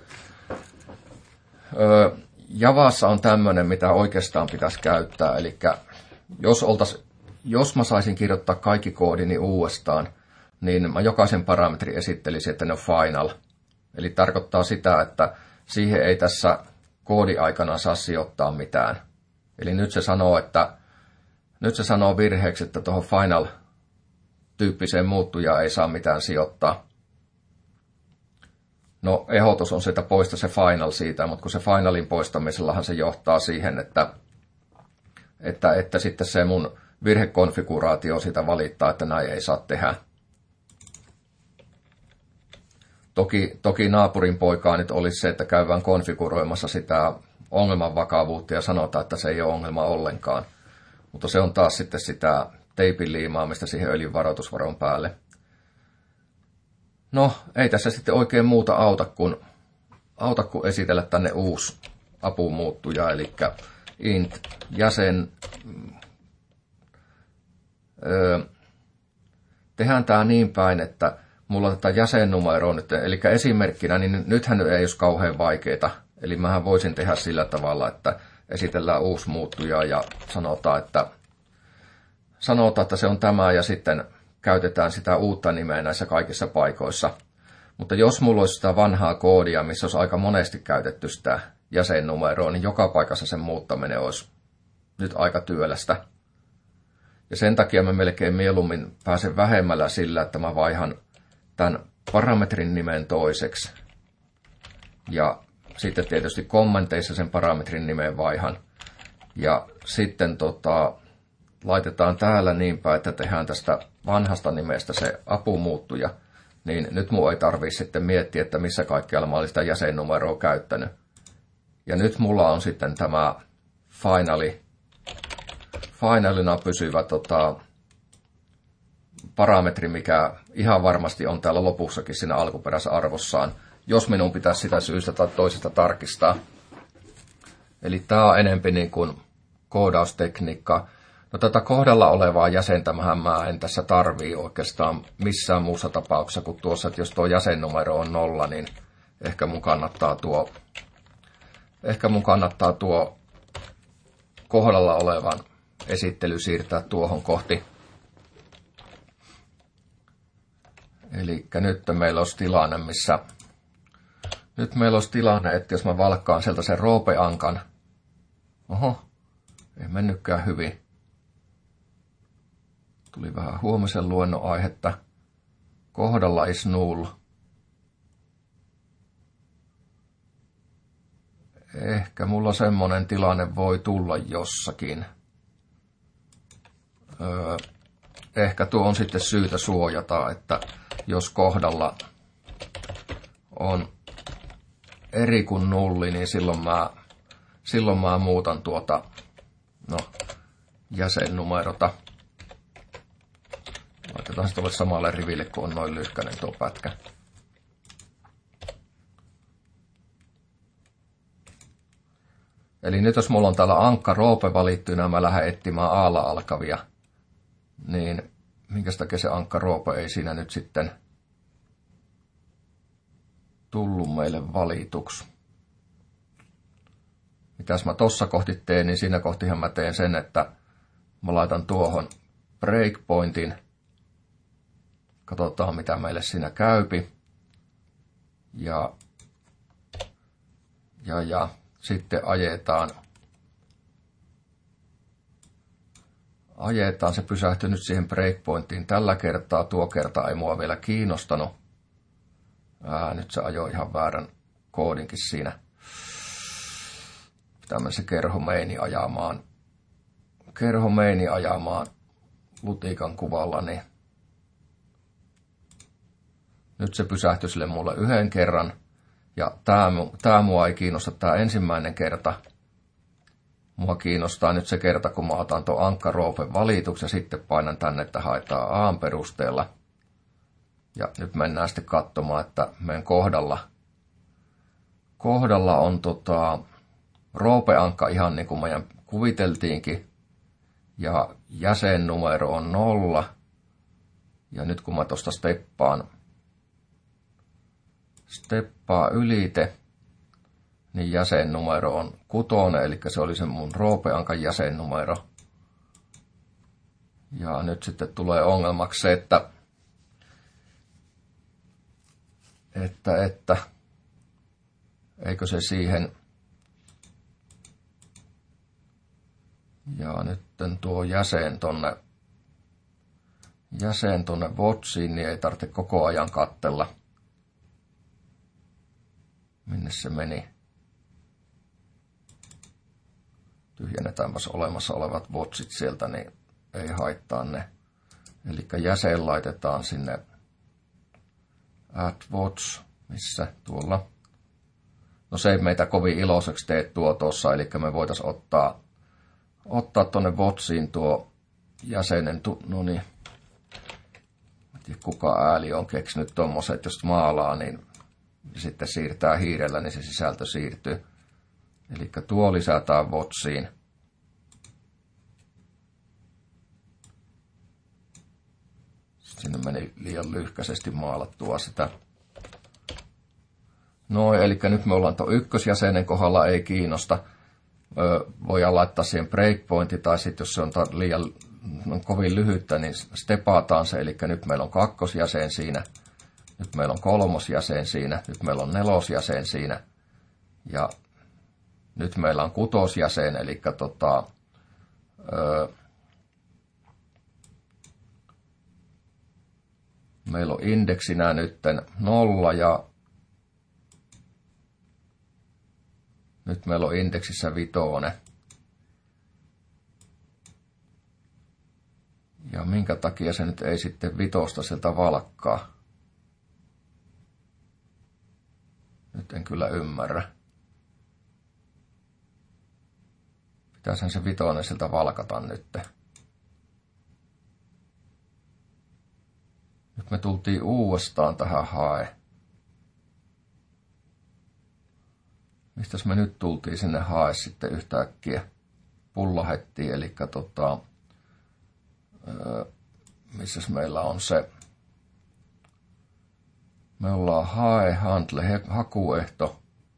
Öö, Javassa on tämmöinen, mitä oikeastaan pitäisi käyttää. Eli jos, oltais, jos mä saisin kirjoittaa kaikki koodini uudestaan, niin mä jokaisen parametrin esittelisin, että ne on final. Eli tarkoittaa sitä, että siihen ei tässä koodiaikana saa sijoittaa mitään. Eli nyt se sanoo, että Nyt se sanoo virheeksi, että tuohon final-tyyppiseen muuttujaan ei saa mitään sijoittaa. No, ehdotus on se, että poista se final siitä, mutta kun se finalin poistamisellahan se johtaa siihen, että, että, että sitten se mun virhekonfiguraatio sitä valittaa, että näin ei saa tehdä. Toki, toki naapurin poikaa nyt olisi se, että käydään konfiguroimassa sitä ongelman vakavuutta ja sanotaan, että se ei ole ongelma ollenkaan. Mutta se on taas sitten sitä teipin liimaamista siihen öljyn varoitusvaron päälle. No, ei tässä sitten oikein muuta auta kuin, auta kuin esitellä tänne uusi apumuuttuja, eli int jäsen. Öö, tehdään tämä niin päin, että mulla on tätä jäsennumeroa nyt, eli esimerkkinä, niin nythän ei olisi kauhean vaikeaa. Eli mähän voisin tehdä sillä tavalla, että esitellään uusi muuttuja ja sanotaan, että, sanotaan, että se on tämä ja sitten käytetään sitä uutta nimeä näissä kaikissa paikoissa. Mutta jos mulla olisi sitä vanhaa koodia, missä olisi aika monesti käytetty sitä jäsennumeroa, niin joka paikassa sen muuttaminen olisi nyt aika työlästä. Ja sen takia mä melkein mieluummin pääsen vähemmällä sillä, että mä vaihan tämän parametrin nimen toiseksi. Ja sitten tietysti kommenteissa sen parametrin nimen vaihan. Ja sitten tota, laitetaan täällä niin päin, että tehdään tästä vanhasta nimestä se apumuuttuja. Niin nyt mun ei tarvitse sitten miettiä, että missä kaikkialla mä olen sitä jäsennumeroa käyttänyt. Ja nyt mulla on sitten tämä finali, finalina pysyvä tota, parametri, mikä ihan varmasti on täällä lopussakin siinä alkuperäisessä arvossaan, jos minun pitäisi sitä syystä tai toisesta tarkistaa. Eli tämä on enempi niin kuin koodaustekniikka. No tätä kohdalla olevaa jäsentämähän mä en tässä tarvii oikeastaan missään muussa tapauksessa kuin tuossa, että jos tuo jäsennumero on nolla, niin ehkä mun kannattaa tuo, ehkä mun kannattaa tuo kohdalla olevan esittely siirtää tuohon kohti. Eli nyt meillä olisi tilanne, missä nyt meillä olisi tilanne, että jos mä valkkaan sieltä sen roopeankan, oho, ei mennytkään hyvin. Tuli vähän huomisen luennon aihetta. Kohdalla is null. Ehkä mulla semmonen tilanne voi tulla jossakin. Öö, ehkä tuo on sitten syytä suojata, että jos kohdalla on eri kuin nulli, niin silloin mä, silloin mä muutan tuota no, jäsennumerota. Laitetaan se tuolle samalle riville, kun on noin lyhkäinen tuo pätkä. Eli nyt jos mulla on täällä ankka roope valittuna, mä lähden etsimään aalla alkavia, niin minkäs takia se ankka roope ei siinä nyt sitten tullut meille valituksi. Mitäs mä tossa kohti teen, niin siinä kohtihan mä teen sen, että mä laitan tuohon breakpointin. Katsotaan, mitä meille siinä käypi. Ja, ja, ja sitten ajetaan, ajetaan, se pysähtyy nyt siihen breakpointiin. Tällä kertaa, tuo kerta ei mua vielä kiinnostanut. Ää, nyt se ajoi ihan väärän koodinkin siinä. Pitää se kerho meini ajamaan, kerho meini ajamaan lutikan kuvalla, niin nyt se pysähtyi sille mulle yhden kerran. Ja tää, tää mua ei kiinnosta tää ensimmäinen kerta. Mua kiinnostaa nyt se kerta, kun mä otan tuon ankkaroopen valituksi ja sitten painan tänne, että haetaan A:n perusteella. Ja nyt mennään sitten katsomaan, että meidän kohdalla, kohdalla on tota, roopeankka ihan niin kuin meidän kuviteltiinkin. Ja jäsennumero on nolla. Ja nyt kun mä tuosta steppaan, steppaa ylite, niin jäsennumero on kutonen, eli se oli se mun roopeankan jäsennumero. Ja nyt sitten tulee ongelmaksi se, että, että, että eikö se siihen, Ja nyt tuo jäsen tonne, jäsen tonne Watchiin, niin ei tarvitse koko ajan katsella, minne se meni. Tyhjennetäänpäs olemassa olevat Watchit sieltä, niin ei haittaa ne. Eli jäsen laitetaan sinne Add Watch, missä tuolla. No se ei meitä kovin iloiseksi tee tuo tuossa, eli me voitaisiin ottaa, ottaa tuonne Watchiin tuo jäsenen, tu- no niin, kuka ääli on keksinyt tommoset, jos maalaa, niin sitten siirtää hiirellä, niin se sisältö siirtyy. Eli tuo lisätään Watchiin. Sinne meni liian lyhkäisesti maalattua sitä. No, eli nyt me ollaan tuon ykkösjäsenen kohdalla, ei kiinnosta. Öö, voidaan laittaa siihen breakpointi, tai sitten jos se on liian no, kovin lyhyttä, niin stepataan se. Eli nyt meillä on kakkosjäsen siinä, nyt meillä on kolmosjäsen siinä, nyt meillä on nelosjäsen siinä, ja nyt meillä on kutosjäsen, eli tota, öö, meillä on indeksinä nytten nolla ja nyt meillä on indeksissä vitone. Ja minkä takia se nyt ei sitten vitosta sieltä valkkaa? Nyt en kyllä ymmärrä. Pitäisihän se vitonen sieltä valkata nyt. Nyt me tultiin uudestaan tähän hae. Mistäs me nyt tultiin sinne hae sitten yhtäkkiä? Pullahettiin, eli tota, öö, missäs meillä on se? Me ollaan hae, handle, he, hakuehto.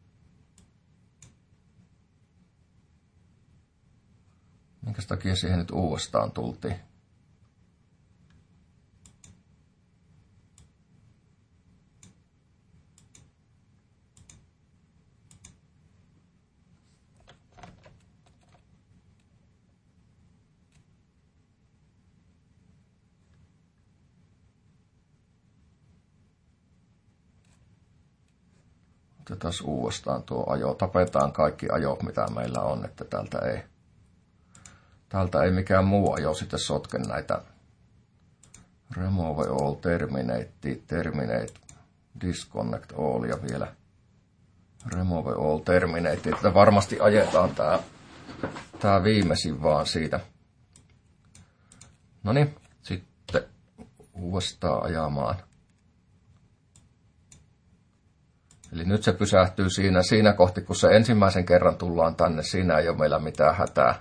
Minkäs takia siihen nyt uudestaan tultiin? Otetaan uudestaan tuo ajo. Tapetaan kaikki ajot, mitä meillä on, että täältä ei, täältä ei mikään muu ajo sitten sotke näitä. Remove all, terminate, terminate, disconnect all ja vielä remove all, terminate. Että varmasti ajetaan tää, tää viimeisin vaan siitä. No niin, sitten uudestaan ajamaan. Eli nyt se pysähtyy siinä, siinä kohti, kun se ensimmäisen kerran tullaan tänne, siinä ei ole meillä mitään hätää.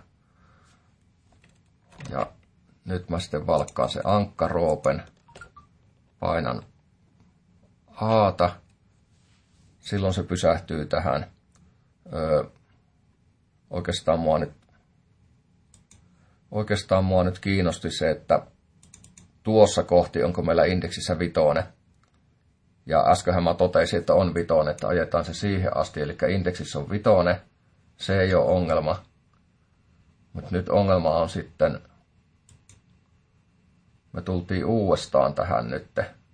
Ja nyt mä sitten valkkaan se ankkaroopen, painan Aata, silloin se pysähtyy tähän. Öö, oikeastaan, mua nyt, oikeastaan mua nyt kiinnosti se, että tuossa kohti onko meillä indeksissä vitone. Ja äskenhän mä totesin, että on vitone, että ajetaan se siihen asti, eli indeksissä on vitone, se ei ole ongelma. Mutta nyt ongelma on sitten, me tultiin uudestaan tähän nyt.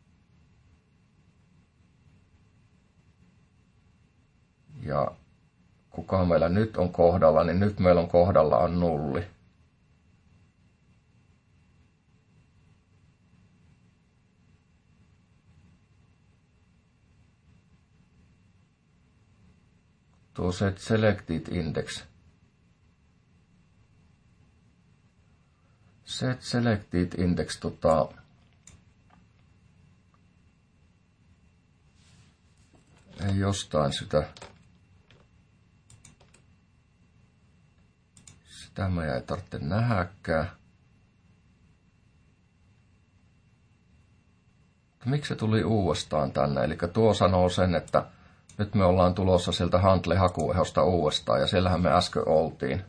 Ja kuka meillä nyt on kohdalla, niin nyt meillä on kohdalla on nulli. Tuo set selected index. Set selected index tota, ei jostain sitä, sitä meidän ei tarvitse nähdäkään. Miksi se tuli uudestaan tänne? Eli tuo sanoo sen, että nyt me ollaan tulossa sieltä handle-hakuehosta uudestaan, ja siellähän me äsken oltiin.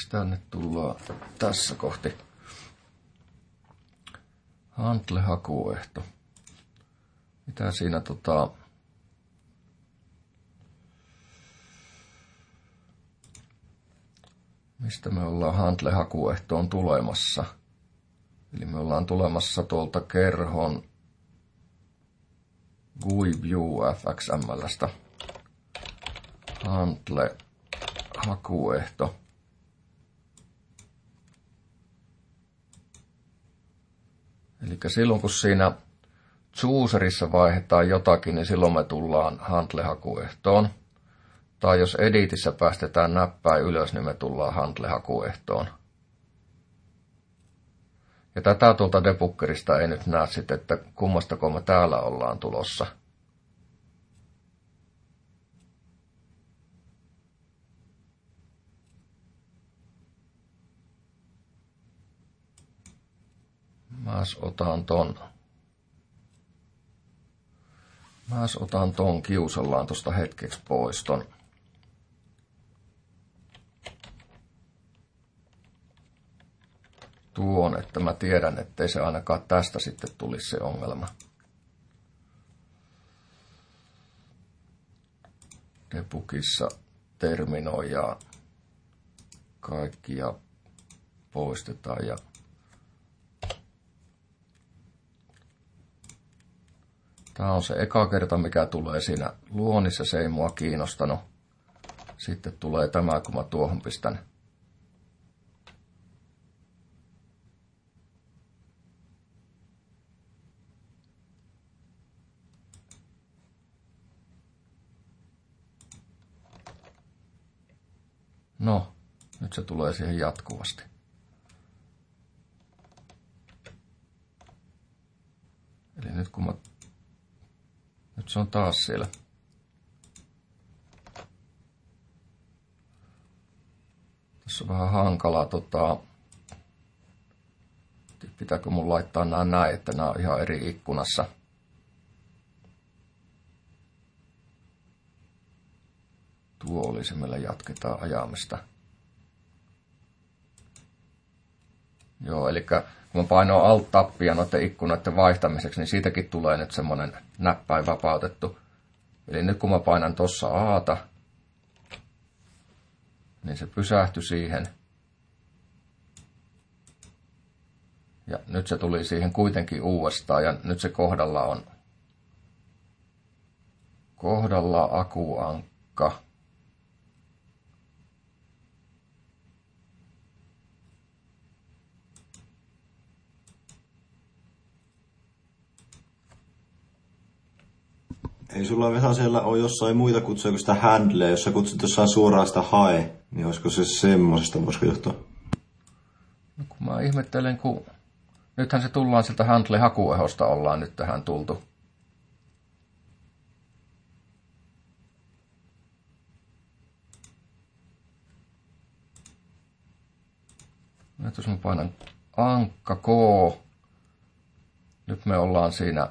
tänne tullaan tässä kohti. Hantle-hakuehto. Mitä siinä tota... Mistä me ollaan Hantle-hakuehtoon tulemassa? Eli me ollaan tulemassa tuolta kerhon G U I View F X M L:stä. Hantle-hakuehto. Eli silloin kun siinä chooserissa vaihdetaan jotakin, niin silloin me tullaan Hantle-hakuehtoon. Tai jos editissä päästetään näppäin ylös, niin me tullaan Hantle-hakuehtoon. Ja tätä tuolta debuggerista ei nyt näe sitten, että kummastako me täällä ollaan tulossa. Mäs otan ton. Mäs otan ton kiusallaan tosta hetkeksi pois ton. Tuon, että mä tiedän, ettei se ainakaan tästä sitten tulisi se ongelma. Debugissa terminoi ja kaikkia poistetaan ja tää on se eka kerta, mikä tulee siinä luonissa, se ei mua kiinnostanut. Sitten tulee tämä, kun mä tuohon pistän no, nyt se tulee siihen jatkuvasti. Eli nyt kun mä... Nyt se on taas siellä. Tässä on vähän hankalaa tota... Pitääkö mun laittaa nämä näin, että nämä on ihan eri ikkunassa. Tuo olisi, meillä jatketaan ajamista. Joo, eli kun mä painoin alt-tappia noiden ikkunoiden vaihtamiseksi, niin siitäkin tulee nyt semmonen näppäin vapautettu. Eli nyt kun mä painan tossa Aata, niin se pysähtyi siihen. Ja nyt se tuli siihen kuitenkin uudestaan ja nyt se kohdalla on kohdalla akuankka. Ei sulla Vesa siellä ole jossain muita kutsuja kuin sitä handleä, jos sä kutsut jossain suoraan sitä hae, niin olisiko se semmosesta, voisiko johtaa? No kun mä ihmettelen, kun nythän se tullaan sieltä handle-hakuehosta ollaan nyt tähän tultu. Nyt jos mä painan ankka K, nyt me ollaan siinä.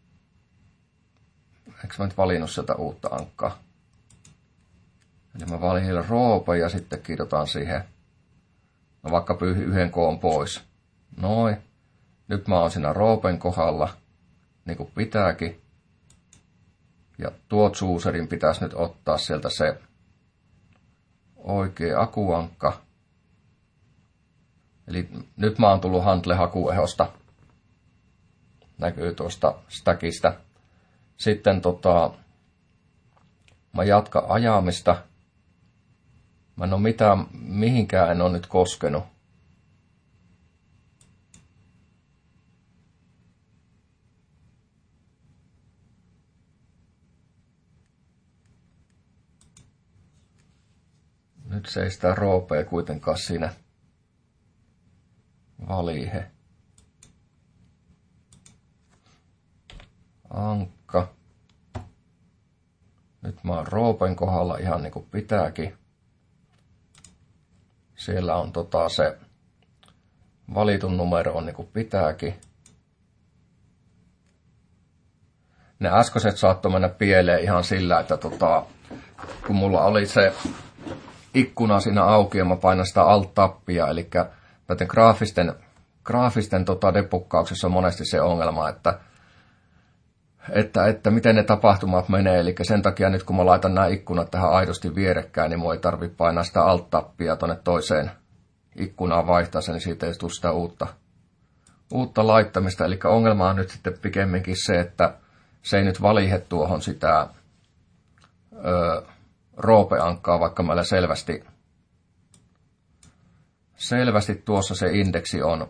Eikö mä nyt valinnut sieltä uutta ankkaa? Eli mä valin roope ja sitten kirjoitan siihen. No vaikka pyyhin yhden koon pois. Noin. Nyt mä oon siinä roopen kohdalla, niin kuin pitääkin. Ja tuo chooserin pitäisi nyt ottaa sieltä se oikea akuankka. Eli nyt mä oon tullut handle-hakuehosta. Näkyy tuosta stackista. Sitten tota, mä jatkan ajamista. Mä en ole mitään, mihinkään en ole nyt koskenut. Nyt se ei sitä roopea kuitenkaan siinä valihe. Ankka. Nyt mä oon roopen kohdalla ihan niin kuin pitääkin. Siellä on tota se valitun numero on niin kuin pitääkin. Ne äskeiset saattoi mennä pieleen ihan sillä, että tota, kun mulla oli se ikkuna siinä auki ja mä painan sitä alt-tappia, eli näiden graafisten, graafisten tota, depukkauksessa on monesti se ongelma, että, että, että miten ne tapahtumat menee, eli sen takia nyt kun mä laitan nämä ikkunat tähän aidosti vierekkäin, niin mun ei tarvitse painaa sitä alt-tappia tuonne toiseen ikkunaan vaihtaa sen, niin siitä ei tule sitä uutta, uutta laittamista, eli ongelma on nyt sitten pikemminkin se, että se ei nyt valihe tuohon sitä öö, roopeankkaa, vaikka meillä selvästi, selvästi tuossa se indeksi on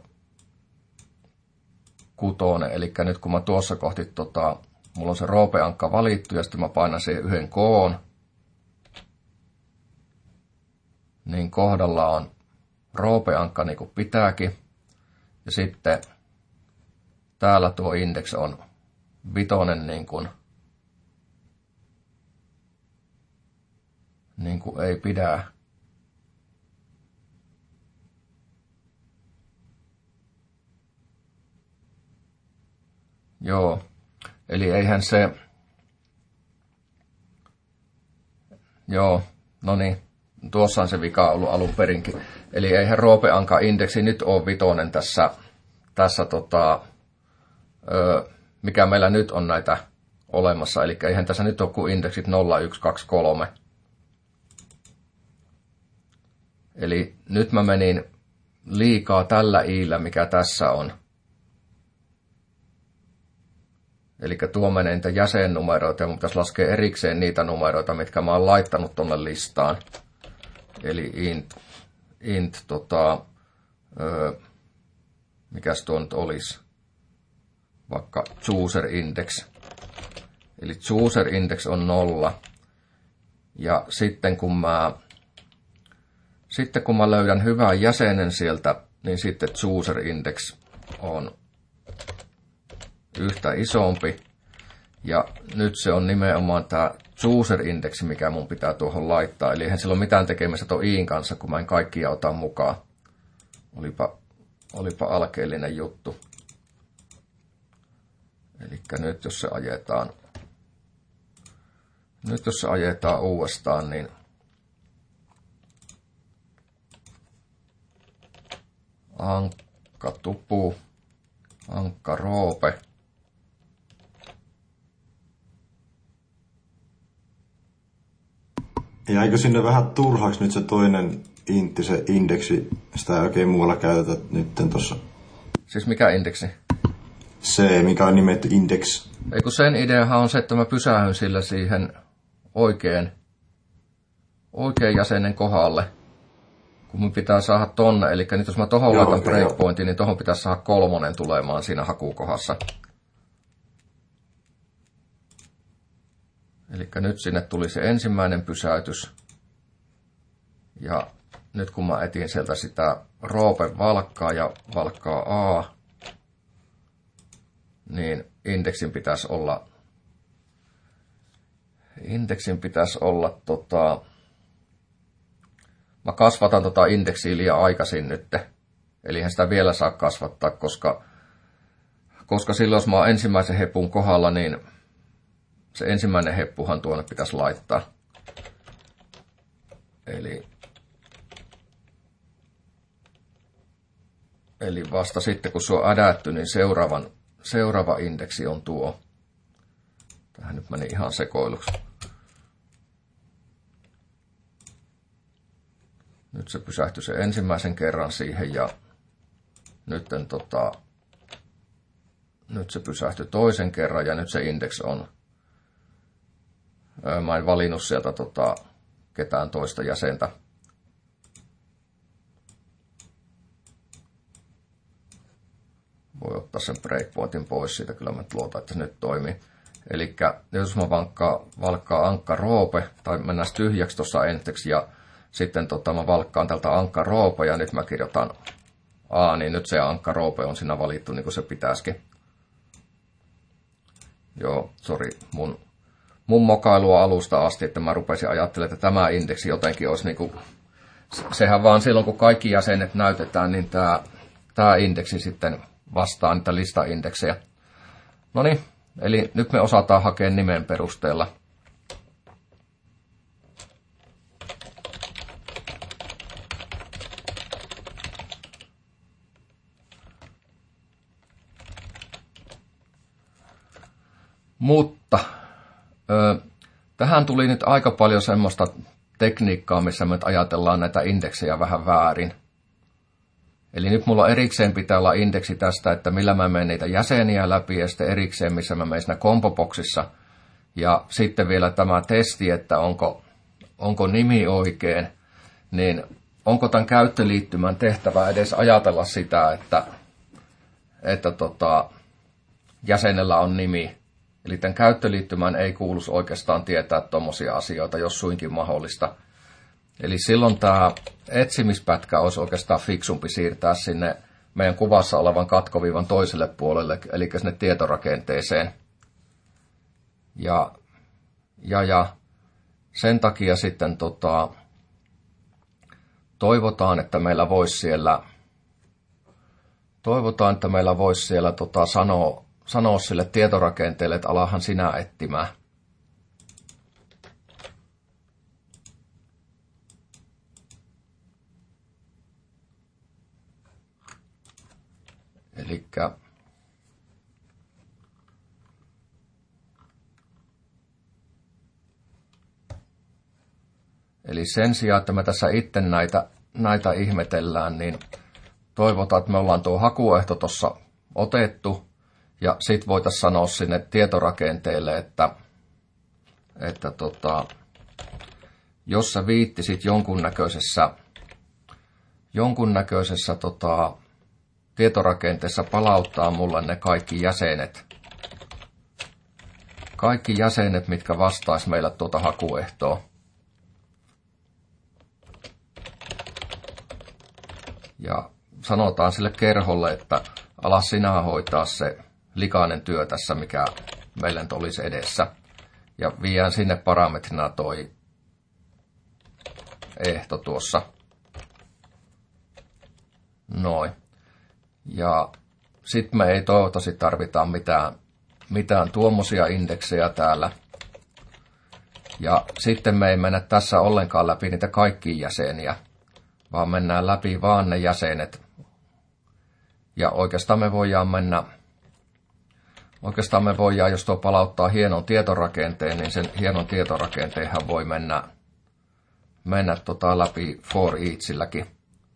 kutonen. Eli nyt kun mä tuossa kohti, tota, mulla on se roopeankka valittu ja sitten mä painan siihen yhden koon, niin kohdalla on roopeankka niin kuin pitääkin. Ja sitten täällä tuo indeksi on vitonen niin kuin niin kuin ei pidä. Joo, eli eihän se, joo, no niin, tuossa on se vika ollut alun perinkin. Eli eihän roopeanka indeksi nyt ole vitonen tässä, tässä tota, ö, mikä meillä nyt on näitä olemassa. Eli eihän tässä nyt ole kuin indeksit nolla, yksi, kaksi, kolme. Eli nyt mä menin liikaa tällä iillä, mikä tässä on. Eli tuo menee niitä jäsennumeroita ja mun pitäisi laskea erikseen niitä numeroita, mitkä mä oon laittanut tonne listaan. Eli int, int tota, ö, mikäs tuo nyt olisi? Vaikka chooser index. Eli chooser index on nolla. Ja sitten kun mä Sitten kun mä löydän hyvän jäsenen sieltä, niin sitten chooser index on yhtä isompi. Ja nyt se on nimenomaan tämä chooser index, mikä mun pitää tuohon laittaa. Eli eihän sillä ole mitään tekemistä tuon iin kanssa, kun mä en kaikkia ota mukaan. Olipa, olipa alkeellinen juttu. Eli nyt jos se ajetaan, nyt jos se ajetaan uudestaan, niin ankka tupu, ankka roope. Jäikö sinne vähän turhaksi nyt se toinen intti, se indeksi? Sitä ei oikein muualla käytetä nytten tuossa. Siis mikä indeksi? Se, mikä on nimetty index. Ei kun sen ideahan on se, että mä pysähyn sillä siihen oikein, oikein jäsenen kohdalle. Kun mun pitää saada tonne, eli nyt jos mä tohon laitan okay, breakpointin, niin tohon pitäisi saada kolmonen tulemaan siinä hakukohdassa. Eli nyt sinne tuli se ensimmäinen pysäytys. Ja nyt kun mä etin sieltä sitä roope valkkaa ja valkkaa A, niin indeksin pitäisi olla, indeksin pitäisi olla tota, mä kasvatan tota indeksiä liian aikaisin nyt. Eli eihän sitä vielä saa kasvattaa, koska, koska silloin jos mä oon ensimmäisen hepun kohdalla, niin se ensimmäinen heppuhan tuonne pitäisi laittaa. Eli, eli vasta sitten kun se on ädätty, niin seuraavan, seuraava indeksi on tuo. Tähän nyt meni ihan sekoiluksi. Nyt se pysähtyi se ensimmäisen kerran siihen ja nyt, tota, nyt se pysähtyi toisen kerran ja nyt se index on. Mä en valinnut sieltä tota, ketään toista jäsentä. Voi ottaa sen breakpointin pois siitä, kyllä mä luotan, että se nyt toimii. Eli jos mä valkkaan, valkkaan ankka roope, tai mennään tyhjäksi tuossa enteksi, ja sitten tota, mä valkkaan tältä ankka roope, ja nyt mä kirjoitan A, niin nyt se ankka roope on siinä valittu, niin kuin se pitäisikin. Joo, sori, mun, mun mokailua alusta asti, että mä rupesin ajattelemaan, että tämä indeksi jotenkin olisi niin kuin, sehän vaan silloin, kun kaikki jäsenet näytetään, niin tämä, tämä indeksi sitten vastaa niitä listaindeksejä. No niin, eli nyt me osataan hakea nimen perusteella. Mutta ö, tähän tuli nyt aika paljon semmoista tekniikkaa, missä me ajatellaan näitä indeksejä vähän väärin. Eli nyt mulla erikseen pitää olla indeksi tästä, että millä mä menen niitä jäseniä läpi, ja sitten erikseen, missä mä menen siinä kompoboksissa. Ja sitten vielä tämä testi, että onko, onko nimi oikein, niin onko tämän käyttöliittymän tehtävä edes ajatella sitä, että, että tota, jäsenellä on nimi. Eli tämän käyttöliittymän ei kuuluisi oikeastaan tietää tuommoisia asioita, jos suinkin mahdollista. Eli silloin tämä etsimispätkä olisi oikeastaan fiksumpi siirtää sinne meidän kuvassa olevan katkoviivan toiselle puolelle, eli sinne tietorakenteeseen. Ja, ja, ja sen takia sitten tota, toivotaan, että meillä voisi siellä, toivotaan, että meillä voisi siellä tota, sanoa, sanoa sille tietorakenteelle, että alahan sinä etsimään. Elikkä Eli sen sijaan, että me tässä itse näitä, näitä ihmetellään, niin toivotaan, että me ollaan tuo hakuehto tuossa otettu, ja sitten voitaisiin sanoa sinne tietorakenteelle, että, että tota, jos sä viittisit jonkunnäköisessä, jonkunnäköisessä tota, tietorakenteessa palauttaa mulle ne kaikki jäsenet, kaikki jäsenet, mitkä vastaisi meillä tuota hakuehtoa. Ja sanotaan sille kerholle, että ala sinä hoitaa se likainen työ tässä, mikä meillä nyt olisi edessä. Ja viedään sinne parametrina toi ehto tuossa. Noin. Ja sitten me ei toivottavasti tarvita mitään, mitään tuommoisia indeksejä täällä. Ja sitten me ei mennä tässä ollenkaan läpi niitä kaikkia jäseniä, vaan mennään läpi vaan ne jäsenet. Ja oikeastaan me voidaan mennä, oikeastaan me voidaan, jos tuo palauttaa hienon tietorakenteen, niin sen hienon tietorakenteenhan voi mennä, mennä tota läpi for eachilläkin.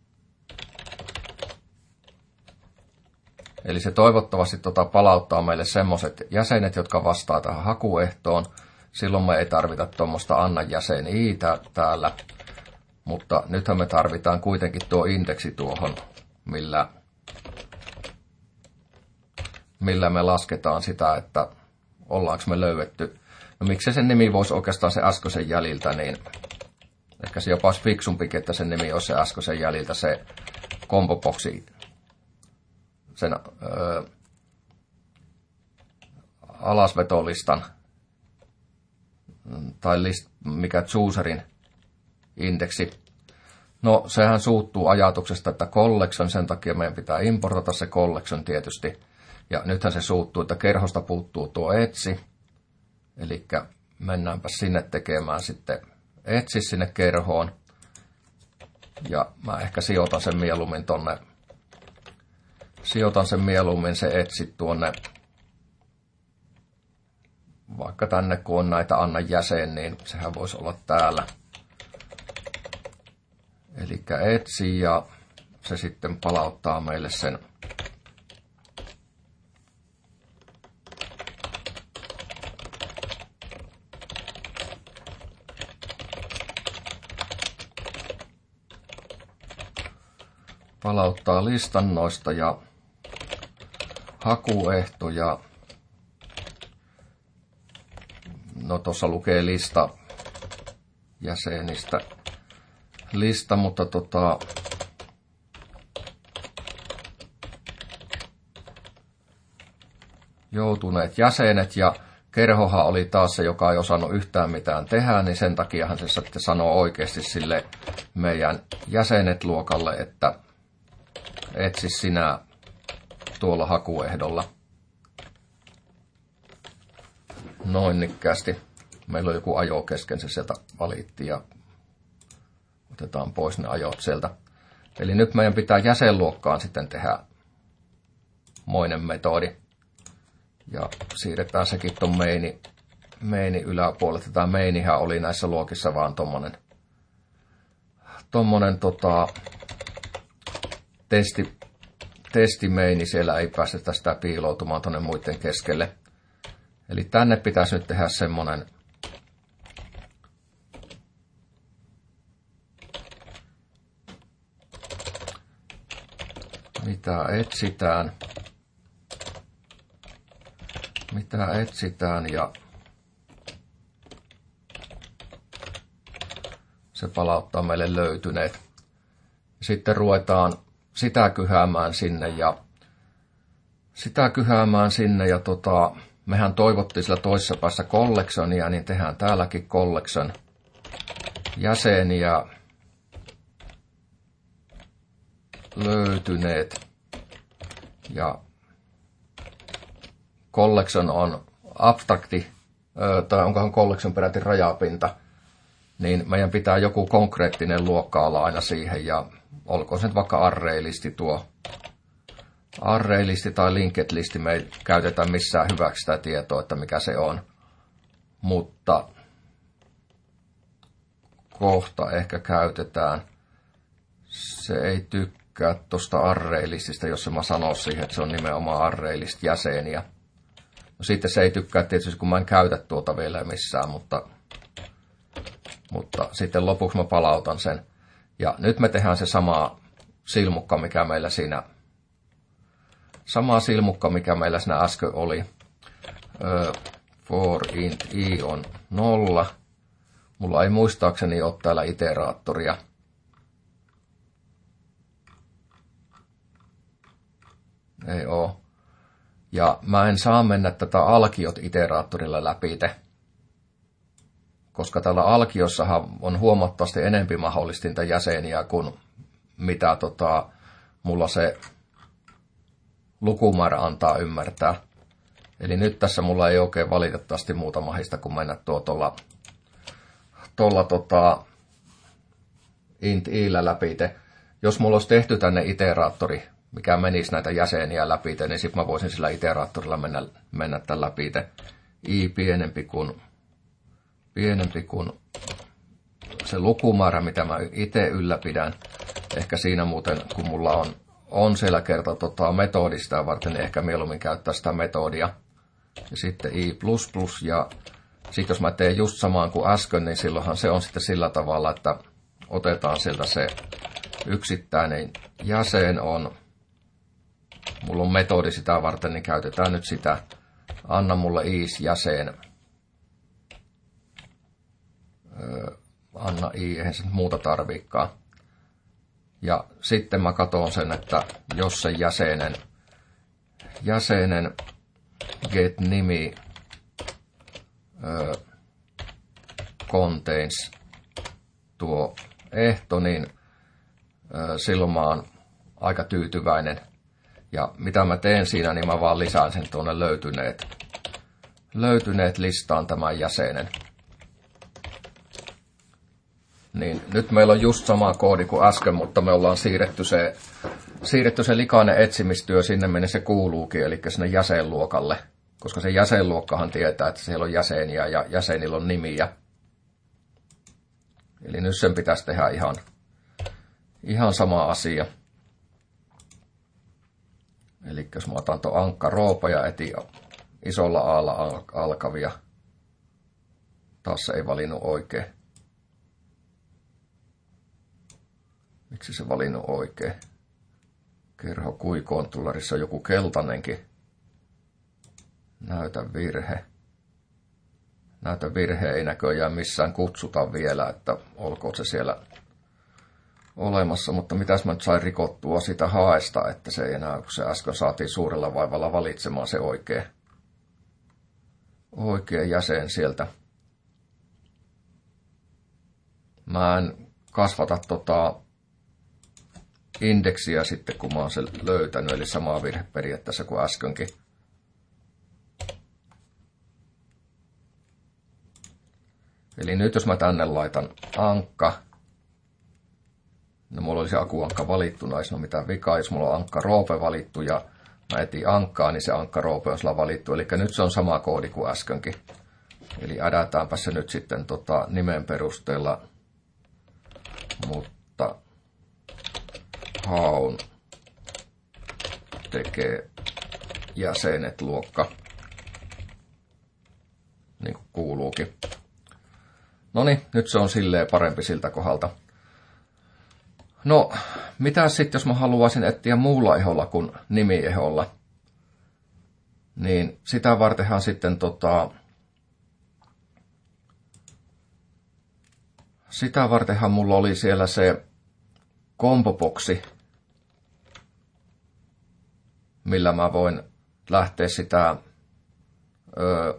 Eli se toivottavasti tota palauttaa meille semmoiset jäsenet, jotka vastaa tähän hakuehtoon. Silloin me ei tarvita tuommoista anna jäsen i täällä. Mutta nythän me tarvitaan kuitenkin tuo indeksi tuohon, millä, millä me lasketaan sitä, että ollaanko me löydetty. No miksi sen nimi voisi oikeastaan se äskeisen jäljiltä, niin ehkä se jopa olisi fiksumpikin, että sen nimi olisi se äskeisen jäljiltä se kompoboksi, sen öö, alasvetolistan tai list, mikä chooserin indeksi. No sehän suuttuu ajatuksesta, että collection, sen takia meidän pitää importata se collection tietysti. Ja nythän se suuttuu, että kerhosta puuttuu tuo etsi. Eli mennäänpä sinne tekemään sitten etsi sinne kerhoon. Ja mä ehkä sijoitan sen mieluummin tonne, sijoitan sen mieluummin se etsi tuonne, vaikka tänne kun on näitä anna jäsen, niin sehän voisi olla täällä. Eli etsi ja se sitten palauttaa meille sen palauttaa listannoista ja hakuehtoja. No tuossa lukee lista jäsenistä. Lista, mutta tota, joutuneet jäsenet ja kerhohan oli taas se, joka ei osannut yhtään mitään tehdä, niin sen takiahan se sitten sanoo oikeasti sille meidän jäsenet luokalle, että etsi sinä tuolla hakuehdolla. Noin nikkäästi. Meillä on joku ajo kesken, se sieltä valitti ja otetaan pois ne ajot sieltä. Eli nyt meidän pitää jäsenluokkaan sitten tehdä moinen metodi. Ja siirretään sekin ton maini, maini yläpuolelle. Tämä mainihän oli näissä luokissa vaan tommonen, tommonen tota, testi, testimeini. Siellä ei päästetä sitä piiloutumaan tonne muiden keskelle. Eli tänne pitäisi nyt tehdä semmonen mitä etsitään. Mitä etsitään ja se palauttaa meille löytyneet. Sitten ruvetaan sitä kyhäämään sinne ja sitä kyhäämään sinne ja tota, mehän toivottiin sillä toisessa päässä collectionia, niin tehdään täälläkin collection jäseniä löytyneet ja collection on abstrakti, tai onkohan collection peräti rajapinta, niin meidän pitää joku konkreettinen luokka olla aina siihen, ja olkoon se nyt vaikka array-listi tuo. Array-listi tai linked-listi, me ei käytetä missään hyväksi sitä tietoa, että mikä se on. Mutta kohta ehkä käytetään. Se ei tykkää tuosta array-lististä, jos mä sanon siihen, että se on nimenomaan array-list jäseniä. No sitten se ei tykkää tietysti, kun mä en käytä tuota vielä missään, mutta, mutta sitten lopuksi mä palautan sen. Ja nyt me tehdään se sama silmukka, mikä meillä siinä, sama silmukka, mikä meillä siinä äsken oli. Uh, for int i on nolla. Mulla ei muistaakseni ole täällä iteraattoria. Ei oo. Ja mä en saa mennä tätä alkiot iteraattorilla läpite, koska tällä alkiossahan on huomattavasti enempi mahdollistinta jäseniä kuin mitä tota, mulla se lukumäärä antaa ymmärtää. Eli nyt tässä mulla ei oikein valitettavasti muuta mahista kuin mennä tuo tuolla tuolla tota, int i'llä läpite. Jos mulla olisi tehty tänne iteraattori, mikä menisi näitä jäseniä läpi, niin sitten mä voisin sillä iteraattorilla mennä, mennä tämän läpi. I pienempi kuin, pienempi kuin se lukumäärä, mitä mä itse ylläpidän. Ehkä siinä muuten, kun mulla on, on siellä kerta tota, metodista varten, niin ehkä mieluummin käyttää sitä metodia. Ja sitten i plus plus ja sitten jos mä teen just samaan kuin äsken, niin silloinhan se on sitten sillä tavalla, että otetaan sieltä se yksittäinen jäsen on. Mulla on metodi sitä varten, niin käytetään nyt sitä. Anna mulle is jäsen. Öö, anna i, eihän se muuta tarviikaan. Ja sitten mä katson sen, että jos se jäsenen, jäsenen get nimi öö, contains tuo ehto, niin öö, silloin mä oon aika tyytyväinen. Ja mitä mä teen siinä, niin mä vaan lisään sen tuonne löytyneet, löytyneet listaan tämän jäsenen. Niin nyt meillä on just sama koodi kuin äsken, mutta me ollaan siirretty se, siirretty se likainen etsimistyö sinne, minne se kuuluukin, eli sinne jäsenluokalle. Koska se jäsenluokkahan tietää, että siellä on jäseniä ja jäsenillä on nimiä. Eli nyt sen pitäisi tehdä ihan, ihan sama asia. Eli jos mä otan tuon ankka roopa ja etin isolla aalla alkavia. Taas se ei valinnut oikein. Miksi se valinnut oikein? Kerho kuikontullarissa on joku keltainenkin. Näytä virhe. Näytä virhe ei näköjään missään kutsuta vielä, että olkoon se siellä olemassa, mutta mitäs mä nyt sain rikottua sitä haesta, että se ei enää, kun se äsken saatiin suurella vaivalla valitsemaan se oikea, oikea jäsen sieltä. Mä en kasvata tota indeksiä sitten, kun mä oon sen löytänyt, eli samaa virhe periaatteessa kuin äskenkin. Eli nyt jos mä tänne laitan ankka, no mulla olisi akuankka valittu, no ei ole mitään vikaa, jos mulla on ankka roope valittu ja mä etin ankkaa, niin se ankkaroope on sillä valittu. Eli nyt se on sama koodi kuin äskenkin. Eli ädätäänpä se nyt sitten tota nimen perusteella, mutta haun tekee jäsenet luokka, niin kuin kuuluukin. Noniin, nyt se on silleen parempi siltä kohdalta. No, mitä sitten, jos mä haluaisin etsiä muulla eholla kuin nimieholla? Niin sitä vartenhan sitten tota... Sitä vartenhan mulla oli siellä se kompoboksi, millä mä voin lähteä sitä öö,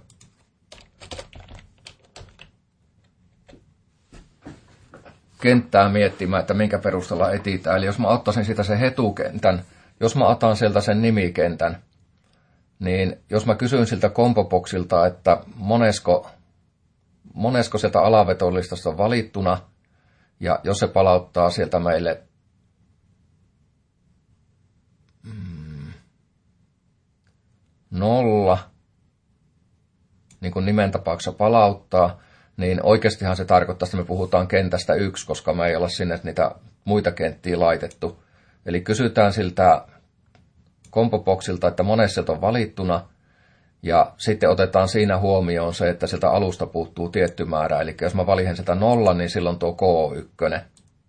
kenttää miettimään, että minkä perusteella etsitään. Eli jos mä ottaisin sitä sen hetukentän, jos mä otan sieltä sen nimikentän, niin jos mä kysyn siltä kompoboksilta, että monesko, monesko sieltä alavetolistasta on valittuna, ja jos se palauttaa sieltä meille mm, nolla, niin kuin nimen tapauksessa palauttaa, niin oikeastihan se tarkoittaa, että me puhutaan kentästä yksi, koska me ei olla sinne niitä muita kenttiä laitettu. Eli kysytään siltä kompoboksilta, että monessa sieltä on valittuna, ja sitten otetaan siinä huomioon se, että sieltä alusta puuttuu tietty määrä. Eli jos mä valihen sieltä nolla, niin silloin tuo K yksi.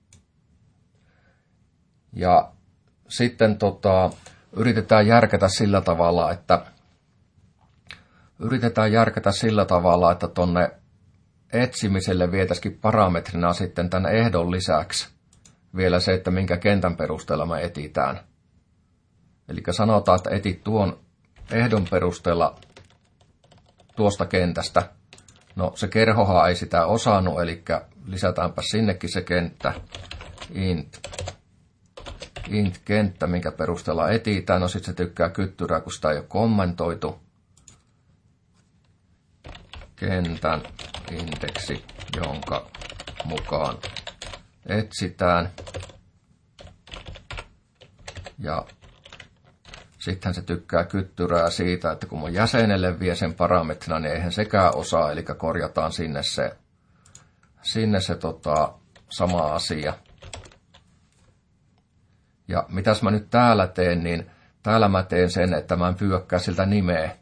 Ja sitten tota, yritetään järkätä sillä tavalla, että yritetään järkätä sillä tavalla, että tonne etsimiselle vietäisikin parametrina sitten tämän ehdon lisäksi vielä se, että minkä kentän perusteella me etitään. Eli sanotaan, että etit tuon ehdon perusteella tuosta kentästä. No se kerhohan ei sitä osannut, eli lisätäänpä sinnekin se kenttä. Int, int kenttä, minkä perusteella etitään. No sitten se tykkää kyttyrää, kun sitä ei ole kommentoitu. Kentän indeksi, jonka mukaan etsitään. Ja sitten se tykkää kyttyrää siitä, että kun mun jäsenelle vie sen parametrina, niin eihän sekään osaa, eli korjataan sinne se, sinne se tota, sama asia. Ja mitäs mä nyt täällä teen, niin täällä mä teen sen, että mä en pyökkää siltä nimeä,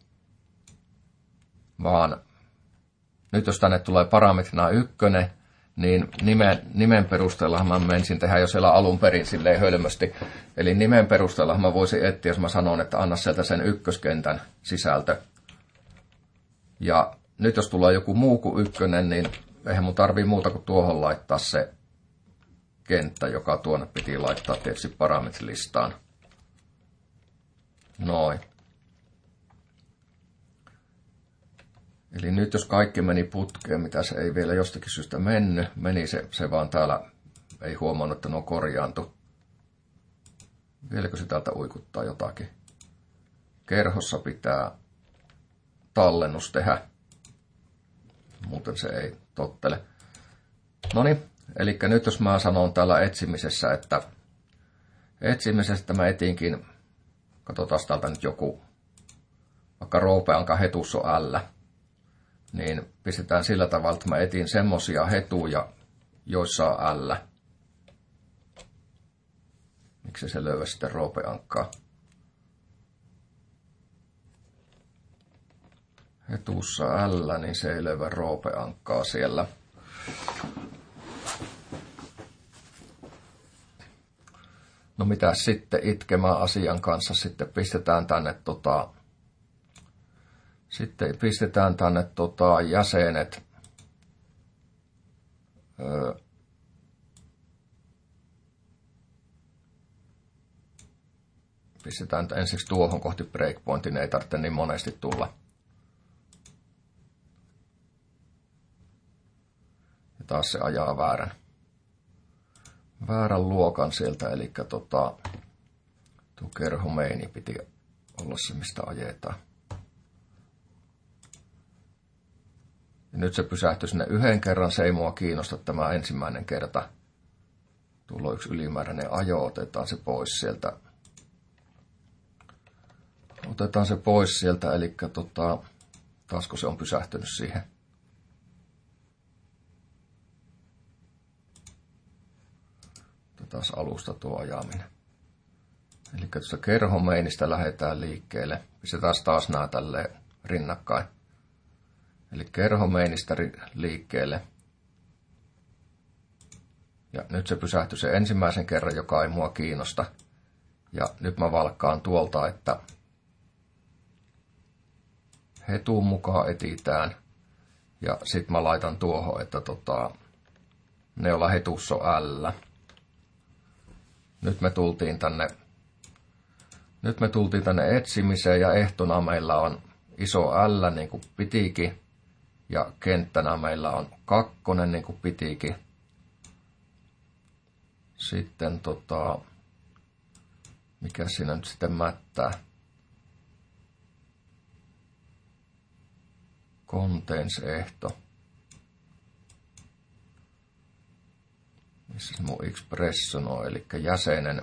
vaan nyt jos tänne tulee parametrina ykkönen, niin nimen, nimen perusteella mä menisin tehdä jo siellä alun perin silleen hölmösti. Eli nimen perusteella mä voisin etsiä, jos mä sanon, että anna sieltä sen ykköskentän sisältö. Ja nyt jos tulee joku muu kuin ykkönen, niin eihän mun tarvii muuta kuin tuohon laittaa se kenttä, joka tuonne piti laittaa tietysti parametrilistaan. Noin. Eli nyt jos kaikki meni putkeen, mitä se ei vielä jostakin syystä mennyt, meni se, se vaan täällä ei huomannut, että ne on korjaantu. Vieläkö se täältä uikuttaa jotakin? Kerhossa pitää tallennus tehdä, muuten se ei tottele. Noniin, eli nyt jos mä sanon täällä etsimisessä, että etsimisessä mä etinkin, katsotaan täältä nyt joku, vaikka roopeanka hetus on L, niin pistetään sillä tavalla, että mä etin semmosia hetuja, joissa on L. Miksi se löyä sitten roopeankkaa? Hetussa L, niin se ei löyä roopeankkaa siellä. No mitä sitten itkemään asian kanssa, sitten pistetään tänne tota, sitten pistetään tänne tota jäsenet. Öö, pistetään ensiksi tuohon kohti breakpointin, ei tarvitse niin monesti tulla. Ja taas se ajaa väärän. väärän luokan sieltä, eli tota, tuo kerhomeini piti olla se, mistä ajetaan. Ja nyt se pysähtyi sinne yhden kerran, se ei mua kiinnosta tämä ensimmäinen kerta. Tuolla on yksi ylimääräinen ajo, otetaan se pois sieltä. Otetaan se pois sieltä, eli tota, taasko se on pysähtynyt siihen. Taas alusta tuo ajaminen. Eli tuosta kerhomeinistä lähdetään liikkeelle. Pistetään taas nämä tälleen rinnakkain. Eli kerhomeinistä liikkeelle. Ja nyt se pysähtyi se ensimmäisen kerran, joka ei mua kiinnosta. Ja nyt mä valkkaan tuolta, että hetuun mukaan etitään. Ja sit mä laitan tuohon, että tota, ne olla hetussa L. Nyt me tultiin tänne, nyt me tultiin tänne etsimiseen ja ehtona meillä on iso L niin kuin pitikin ja kenttänä meillä on kakkonen niin kuin pitikin. Sitten tota, mikä siinä nyt sitten mättää? Contains-ehto. Missä se mun expression on, eli jäsenen,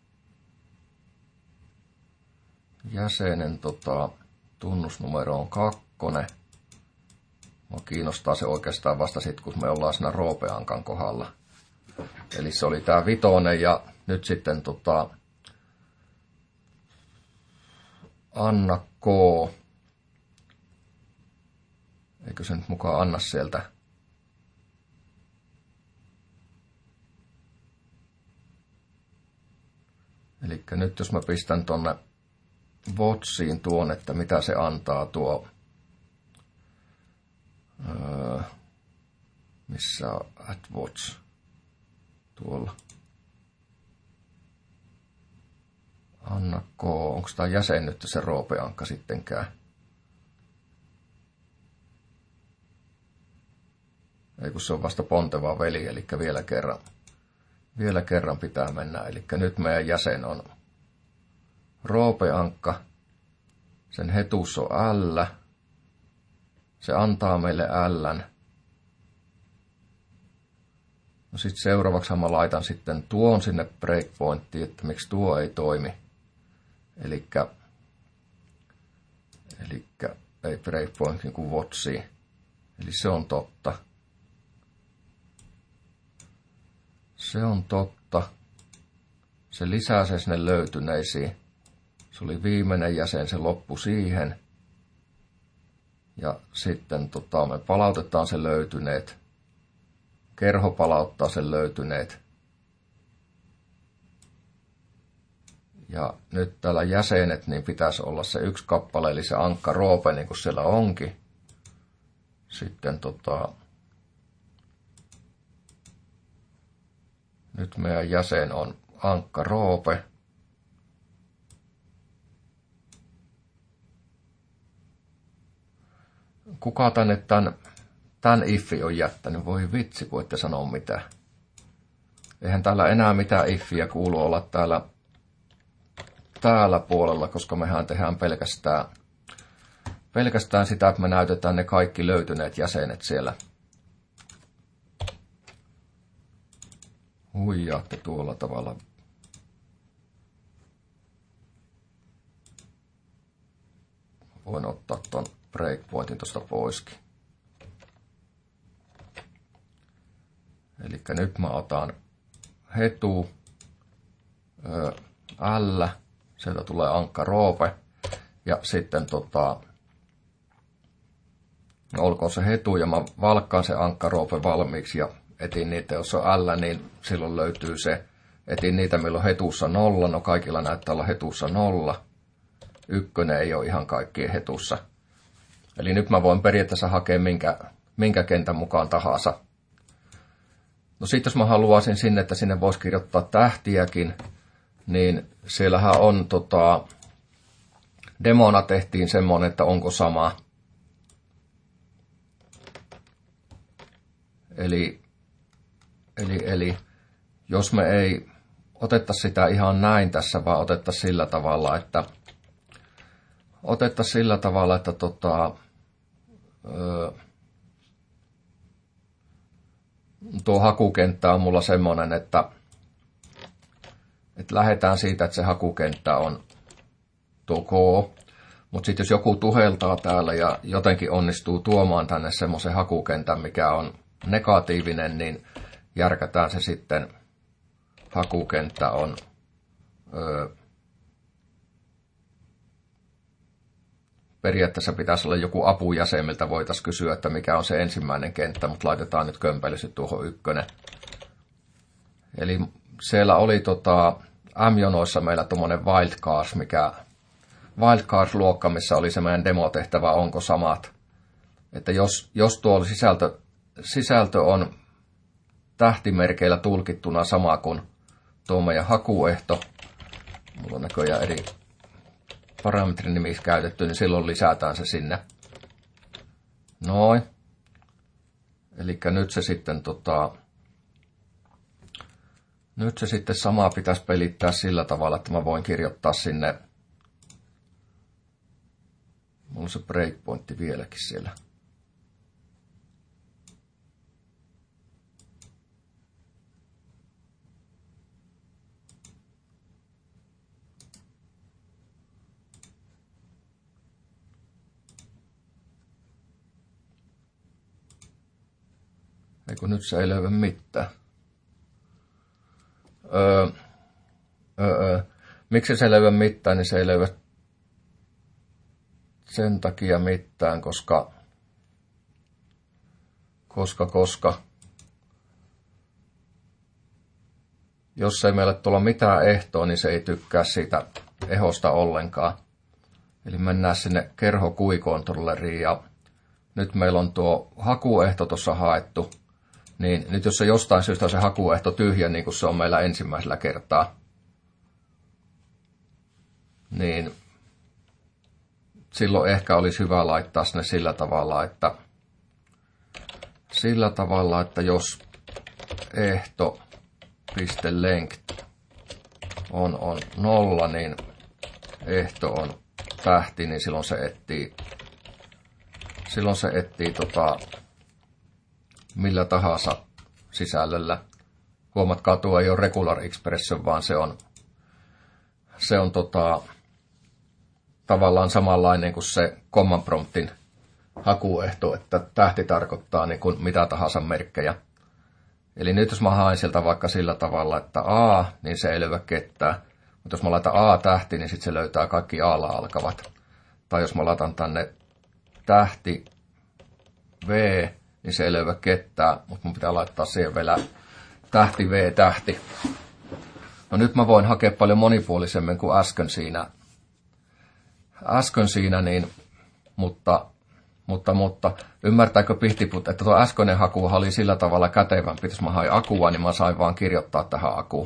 jäsenen tota, tunnusnumero on kakkonen. Mua kiinnostaa se oikeastaan vasta sitten, kun me ollaan siinä roopeankan kohdalla. Eli se oli tää vitonen ja nyt sitten tota, Anna K. Eikö se nyt mukaan anna sieltä? Eli nyt jos mä pistän tonne Watchiin tuon, että mitä se antaa tuo, öö, missä on at Watch, tuolla. Anna K, onko tää jäsennyt se roopeankka sittenkään? Ei kun se on vasta ponteva veli, eli vielä kerran. Vielä kerran pitää mennä, eli nyt meidän jäsen on roopeankka, sen hetus on L, se antaa meille L:n. No sitten seuraavaksi mä laitan sitten tuon sinne breakpointtiin, että miksi tuo ei toimi. Elikkä, elikkä ei breakpoint niin kuin Watchi, eli se on totta. Se on totta. Se lisää se sinne löytyneisiin. Se oli viimeinen jäsen, se loppui siihen. Ja sitten tota, me palautetaan se löytyneet. Kerho palauttaa sen löytyneet. Ja nyt täällä jäsenet, niin pitäisi olla se yksi kappale, eli se ankka roope, niin kuin siellä onkin. Sitten tota... Nyt meidän jäsen on ankka roope. Kuka tänne tämän, tämän iffi on jättänyt? Voi vitsi, kun ette sano mitään. Eihän täällä enää mitään iffiä kuulu olla täällä, täällä puolella, koska mehän tehdään pelkästään, pelkästään sitä, että me näytetään ne kaikki löytyneet jäsenet siellä. Huijaatte tuolla tavalla. Voin ottaa ton breakpointin tuosta poiskin. Eli nyt mä otan hetu, L, sieltä tulee ankka roope ja sitten tota, olkoon se hetu ja mä valkkaan se ankka roope valmiiksi ja etin niitä, jos on L, niin silloin löytyy se. Etin niitä, milloin hetussa nolla. No kaikilla näyttää olla hetussa nolla. Ykkönen ei ole ihan kaikkien hetussa. Eli nyt mä voin periaatteessa hakea minkä, minkä kentän mukaan tahansa. No sit jos mä haluaisin sinne, että sinne voisi kirjoittaa tähtiäkin, niin siellähän on tota, demona tehtiin semmoinen, että onko sama. Eli Eli, eli jos me ei otettaisi sitä ihan näin tässä, vaan otettaisiin sillä tavalla, että otettaisiin sillä tavalla, että tota, öö, tuo hakukenttä on mulla semmoinen, että, että lähdetään siitä, että se hakukenttä on tuo K. Mutta sitten jos joku tuheltaa täällä ja jotenkin onnistuu tuomaan tänne semmoisen hakukentän, mikä on negatiivinen, niin järkätään se sitten. Hakukenttä on öö, periaatteessa pitäisi olla joku apujäsen, miltä voitaisiin kysyä, että mikä on se ensimmäinen kenttä, mutta laitetaan nyt kömpelisesti tuohon ykkönen. Eli siellä oli tota, M-jonoissa meillä tuommoinen Wildcards, mikä Wildcards-luokka, missä oli se meidän demotehtävä, onko samat. Että jos, jos tuo sisältö, sisältö on tähtimerkeillä tulkittuna sama kuin tuo meidän hakuehto, mulla on näköjään eri parametrinimissä käytetty, niin silloin lisätään se sinne. Noin. Eli nyt se sitten tota, nyt se sitten samaa pitäisi pelittää sillä tavalla, että mä voin kirjoittaa sinne. Mulla on se breakpointti vieläkin siellä. Eiku nyt se ei löydy mitään. Öö, öö, miksi se ei löydy mitään, niin se ei löydy sen takia mitään, koska, koska, koska, jos ei meillä tuolla mitään ehtoa, niin se ei tykkää siitä ehosta ollenkaan. Eli mennään sinne kerho Q I-kontrolleriin ja nyt meillä on tuo hakuehto tuossa haettu. Niin nyt jos se jostain syystä on se hakuehto tyhjä, niin kuin se on meillä ensimmäisellä kertaa, niin silloin ehkä olisi hyvä laittaa sinne sillä tavalla, että sillä tavalla, että jos ehto.length on, on nolla, niin ehto on tähti, niin silloin se etsii, silloin se etsii tota, millä tahansa sisällöllä. Huomatkaa, tuo ei ole regular expression, vaan se on, se on tota, tavallaan samanlainen kuin se command promptin hakuehto, että tähti tarkoittaa niin kuin mitä tahansa merkkejä. Eli nyt jos mä haen sieltä vaikka sillä tavalla, että A, niin se ei löyä ketään. Mutta jos mä laitan A-tähti, niin sitten se löytää kaikki A:lla alkavat. Tai jos mä laitan tänne tähti V, niin se ei löyä ketään, mutta mun pitää laittaa siihen vielä tähti V tähti. No nyt mä voin hakea paljon monipuolisemmin kuin äsken siinä. Äsken siinä, niin, mutta, mutta, mutta ymmärtääkö Pihtiput, että tuo äskeinen haku oli sillä tavalla kätevämpi, jos mä hain akua, niin mä sain vaan kirjoittaa tähän akuun.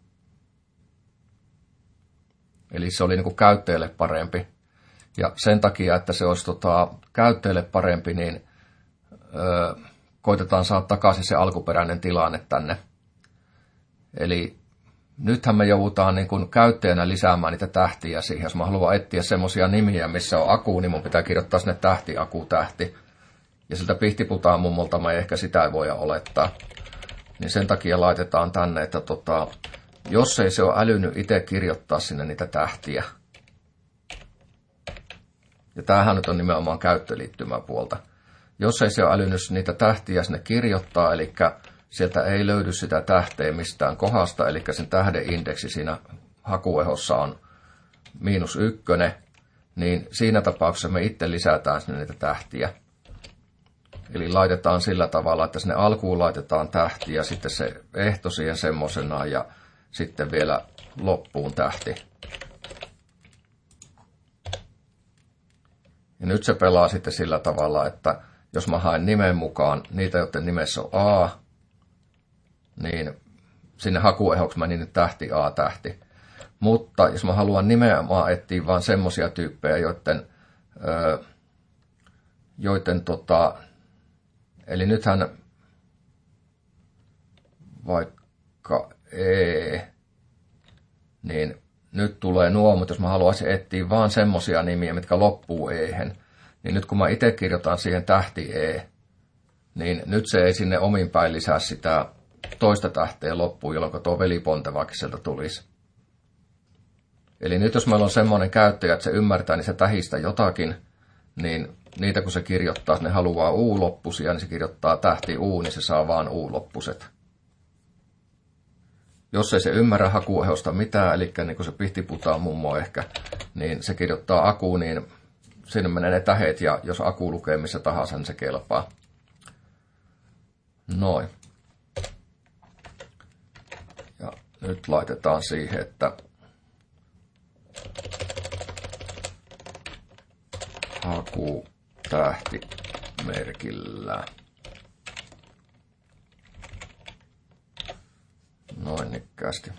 Eli se oli niin kuin käyttäjälle parempi. Ja sen takia, että se olisi tota, käyttäjälle parempi, niin öö, koitetaan saada takaisin se alkuperäinen tilanne tänne. Eli nythän me joudutaan niin kuin käyttäjänä lisäämään niitä tähtiä siihen. Jos mä haluan etsiä semmoisia nimiä, missä on aku, niin mun pitää kirjoittaa sinne tähti, aku, tähti. Ja siltä Pihtiputaan mummolta mä ehkä sitä ei voida olettaa. Niin sen takia laitetaan tänne, että tota, jos ei se ole älynyt itse kirjoittaa sinne niitä tähtiä. Ja tämähän nyt on nimenomaan käyttöliittymäpuolta. Jos ei se ole älynyt niitä tähtiä sinne kirjoittaa, eli sieltä ei löydy sitä tähteä mistään kohdasta, eli sen tähden indeksi siinä hakuehossa on miinus ykkönen, niin siinä tapauksessa me itse lisätään sinne niitä tähtiä. Eli laitetaan sillä tavalla, että sinne alkuun laitetaan tähti ja sitten se ehto siihen semmosena ja sitten vielä loppuun tähti. Ja nyt se pelaa sitten sillä tavalla, että jos mä haen nimen mukaan niitä, joiden nimessä on A, niin sinne hakuehoksi mä niin tähti A tähti. Mutta jos mä haluan nimenomaan etsiä vaan semmosia tyyppejä, joiden, öö, joiden tota, eli nythän vaikka E, niin nyt tulee nuo, mutta jos mä haluaisin etsiä vaan semmosia nimiä, mitkä loppuu E-hen, niin nyt kun mä itse kirjoitan siihen tähti E, niin nyt se ei sinne omin päin lisää sitä toista tähteä loppuun, jolloin tuo velipontevakin sieltä tulisi. Eli nyt jos meillä on semmoinen käyttäjä, että se ymmärtää, niin se tähistä jotakin, niin niitä kun se kirjoittaa, ne haluaa U-loppusia, niin se kirjoittaa tähti U, niin se saa vaan U-loppuset. Jos ei se ymmärrä hakuehosta mitään, eli niin kuin se pihtiputaa mummo ehkä, niin se kirjoittaa aku, niin sinne menee ne tähet, ja jos aku lukee missä tahansa, niin se kelpaa. Noin. Ja nyt laitetaan siihen, että haku tähti merkillä. Noin nikkäästi.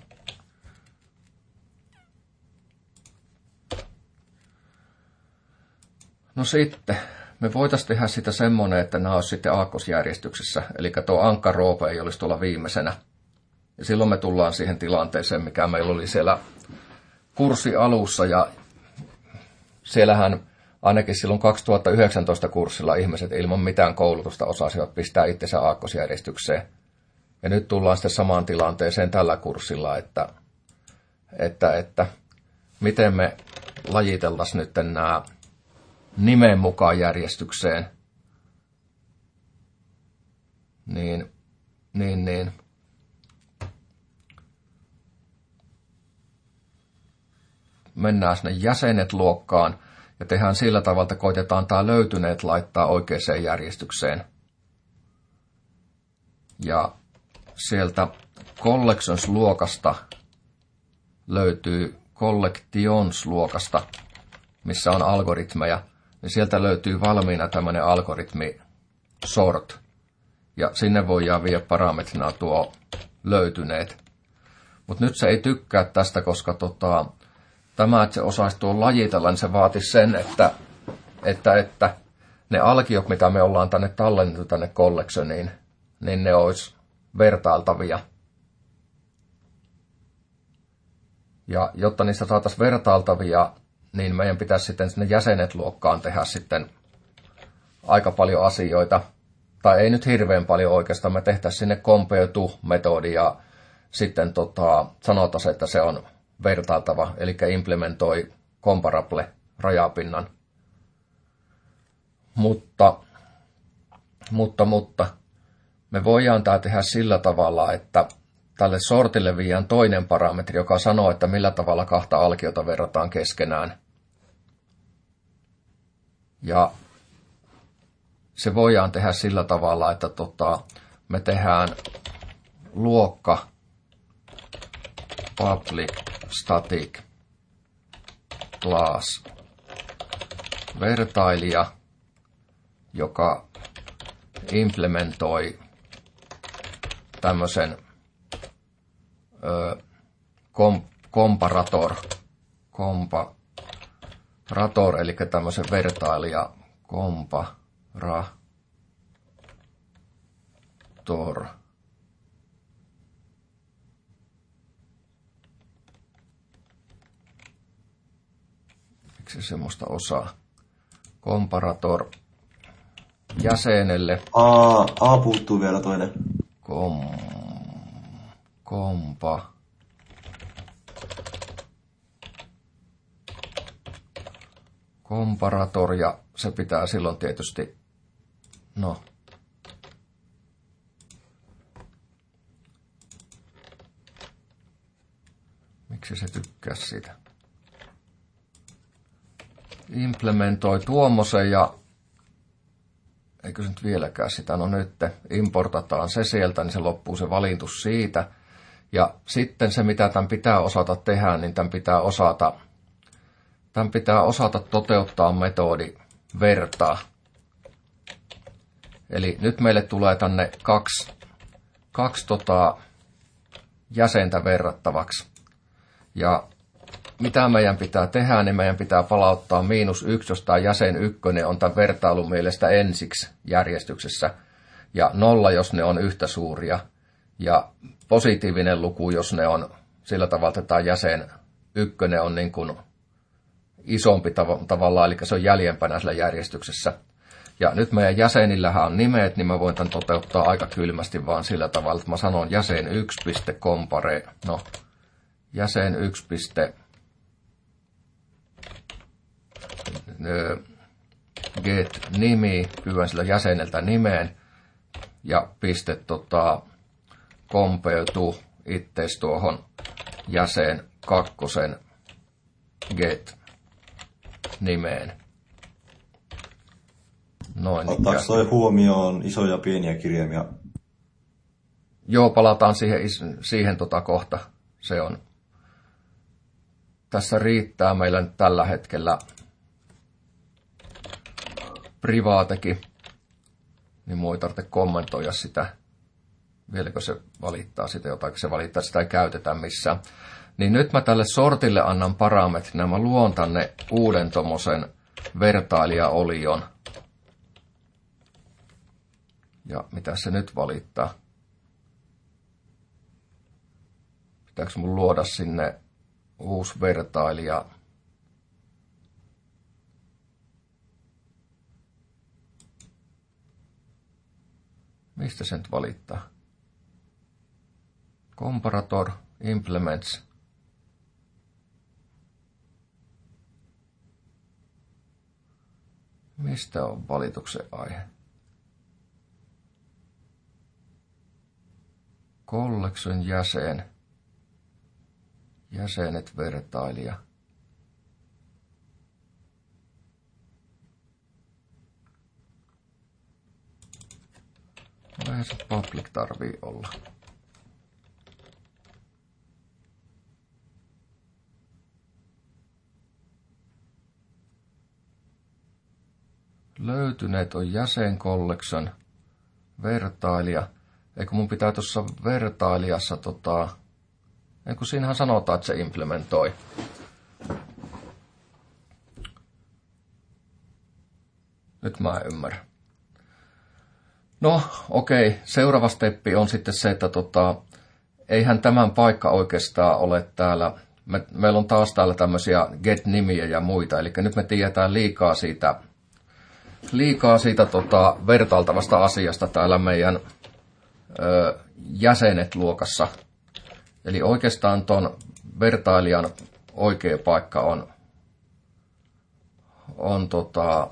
No sitten, me voitaisiin tehdä sitä semmoinen, että nämä olisi sitten aakkosjärjestyksessä. Eli tuo ankkaroope ei olisi tuolla viimeisenä. Ja silloin me tullaan siihen tilanteeseen, mikä meillä oli siellä kurssi alussa. Ja siellähän ainakin silloin kaksituhattayhdeksäntoista kurssilla ihmiset ilman mitään koulutusta osasivat pistää itsensä aakkosjärjestykseen. Ja nyt tullaan sitten samaan tilanteeseen tällä kurssilla, että, että, että miten me lajiteltaisiin nyt nämä nimen mukaan järjestykseen. Niin, niin, niin. Mennään sinne jäsenet luokkaan ja tehdään sillä tavalla, että koitetaan tämä löytyneet laittaa oikeaan järjestykseen. Ja sieltä Collections-luokasta löytyy Collections-luokasta, missä on algoritmeja, niin sieltä löytyy valmiina tämmöinen algoritmi sort. Ja sinne voidaan viedä parametrina tuo löytyneet. Mutta nyt se ei tykkää tästä, koska tota, tämä, että se osaisi tuon lajitella, niin se vaatisi sen, että, että, että ne alkiot, mitä me ollaan tänne tallennettu tänne collectioniin, niin ne olisi vertailtavia. Ja jotta niistä saataisiin vertailtavia, niin meidän pitäisi sitten sinne jäsenet luokkaan tehdä sitten aika paljon asioita. Tai ei nyt hirveän paljon oikeastaan, me tehtäisiin sinne compare to-metodi ja sitten tota, sanotaan, että se on vertailtava, eli implementoi comparable rajapinnan. Mutta, mutta, mutta me voidaan tämä tehdä sillä tavalla, että tälle sortille viedään toinen parametri, joka sanoo, että millä tavalla kahta alkiota verrataan keskenään. Ja se voidaan tehdä sillä tavalla, että tota, me tehdään luokka public static class vertailija, joka implementoi tämmöisen ö, kom, komparator, komparator, eli tämmöisen vertailija komparator. Miksi semmoista osaa? Komparator jäsenelle. A, A puuttuu vielä toinen. Kom, kompa. Komparator, ja se pitää silloin tietysti, no, miksi se tykkää siitä? Implementoi tuommoisen ja eikö se nyt vieläkään sitä, no nyt importataan se sieltä, niin se loppuu se valintus siitä. Ja sitten se, mitä tämän pitää osata tehdä, niin tämän pitää osata, tämän pitää osata toteuttaa metodi vertaa. Eli nyt meille tulee tänne kaksi, kaksi tota jäsentä verrattavaksi. Ja mitä meidän pitää tehdä, niin meidän pitää palauttaa miinus yksi, jos tämä jäsen ykkönen on tämän vertailun mielestä ensiksi järjestyksessä. Ja nolla, jos ne on yhtä suuria. Ja positiivinen luku, jos ne on sillä tavalla, että tämä jäsen ykkönen on niin kuin isompi tav- tavallaan, eli se on jäljempänä sillä järjestyksessä. Ja nyt meidän jäsenillähän on nimet, niin mä voin tämän toteuttaa aika kylmästi vaan sillä tavalla, että mä sanon jäsen yksi piste compare, no jäsen yksi. get nimi, pyydän sillä jäseneltä nimeen ja piste tota, compare to ittees tuohon jäsen kakkosen get nimeen. Noin. Ottaako toi huomioon isoja ja pieniä kirjaimia? Joo, palataan siihen, siihen tota kohta. Se on. Tässä riittää meillä nyt tällä hetkellä privaatekin, niin muu ei tarvitse kommentoida sitä. Vieläkö se valittaa sitä jotain, se valittaa, sitä ei käytetä missään. Niin nyt mä tälle sortille annan parametrina, mä luon tänne uuden tommosen vertailija-olion. Ja mitä se nyt valittaa? Pitääkö mun luoda sinne uusi vertailija? Mistä se nyt valittaa? Comparator, implements. Mistä on valituksen aihe? Collection jäsen. Jäsenet vertailija. Eihän se public tarvii olla. Löytyneet on jäsen collection vertailija. Eikö mun pitää tuossa vertailijassa tota... Eikö siinähän sanotaan, että se implementoi. Nyt mä en ymmärrä. No, okei. Okay. Seuraava steppi on sitten se, että tota, eihän tämän paikka oikeastaan ole täällä. Me, meillä on taas täällä tämmöisiä get-nimiä ja muita. Eli nyt me tiedetään liikaa siitä, liikaa siitä tota, vertailtavasta asiasta täällä meidän ö, jäsenet-luokassa. Eli oikeastaan ton vertailijan oikea paikka on, on tota,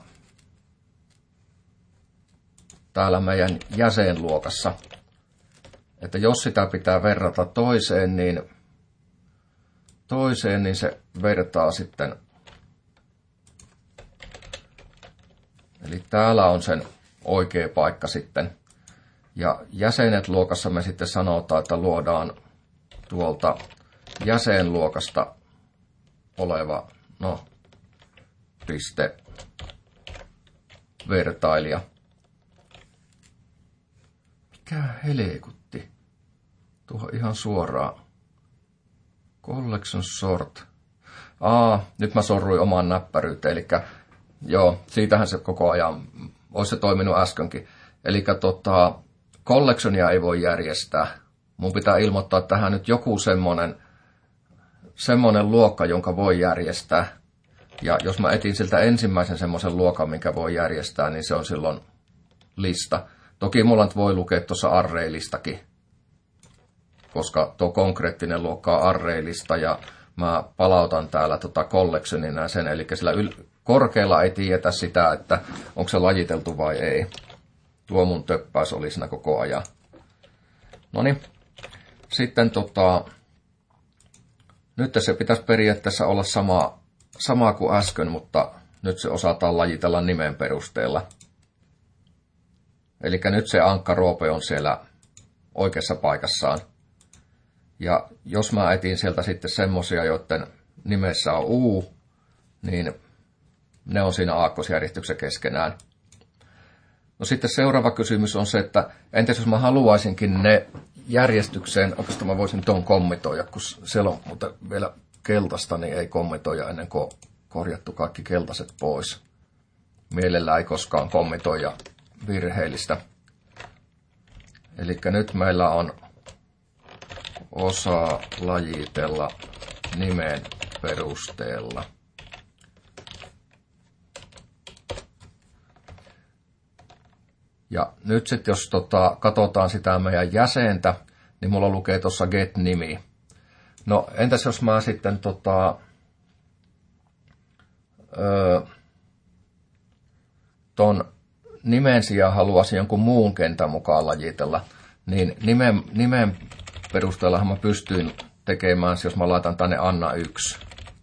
täällä meidän jäsenluokassa. Että jos sitä pitää verrata toiseen, niin, toiseen, niin se vertaa sitten. Eli täällä on sen oikea paikka sitten. Ja jäsenet luokassa me sitten sanotaan, että luodaan tuolta jäsenluokasta oleva, no, piste, vertailija. Mikä helekutti? Tuohon ihan suoraan. Collection sort. Aa, nyt mä sorruin omaan näppäryyteen, eli joo, siitähän se koko ajan, olisi se toiminut äskenkin. Eli tota, collectionia ei voi järjestää. Mun pitää ilmoittaa tähän nyt joku semmonen, semmonen luokka, jonka voi järjestää. Ja jos mä etin siltä ensimmäisen semmoisen luokan, minkä voi järjestää, niin se on silloin lista. Toki mulla nyt voi lukea tuossa array-listakin, koska tuo konkreettinen luokka on array-lista ja mä palautan täällä tota collectionina sen, eli sillä yl- korkealla ei tiedetä sitä, että onko se lajiteltu vai ei. Tuo mun töppäys oli siinä koko ajan. Noniin. Sitten tota, nyt se pitäisi periaatteessa olla sama, sama kuin äsken, mutta nyt se osataan lajitella nimen perusteella. Eli nyt se ankkaroope on siellä oikeassa paikassaan. Ja jos mä etin sieltä sitten semmosia, joiden nimessä on U, niin ne on siinä aakkosjärjestyksen keskenään. No sitten seuraava kysymys on se, että entäs jos mä haluaisinkin ne järjestykseen, oikeastaan mä voisin tuon kommitoida, kun siellä on mutta vielä keltaista, niin ei kommitoida ennen kuin on korjattu kaikki keltaiset pois. Mielellä ei koskaan kommitoida virheellistä. Eli nyt meillä on osa lajitella nimen perusteella. Ja nyt sitten jos tota, katsotaan sitä meidän jäsentä, niin mulla lukee tuossa get-nimi. No entäs jos mä sitten tota, öö, ton nimen sijaan haluaisin jonkun muun kentän mukaan lajitella, niin nimen, nimen perusteellahan mä pystyin tekemään, jos mä laitan tänne Anna yksi.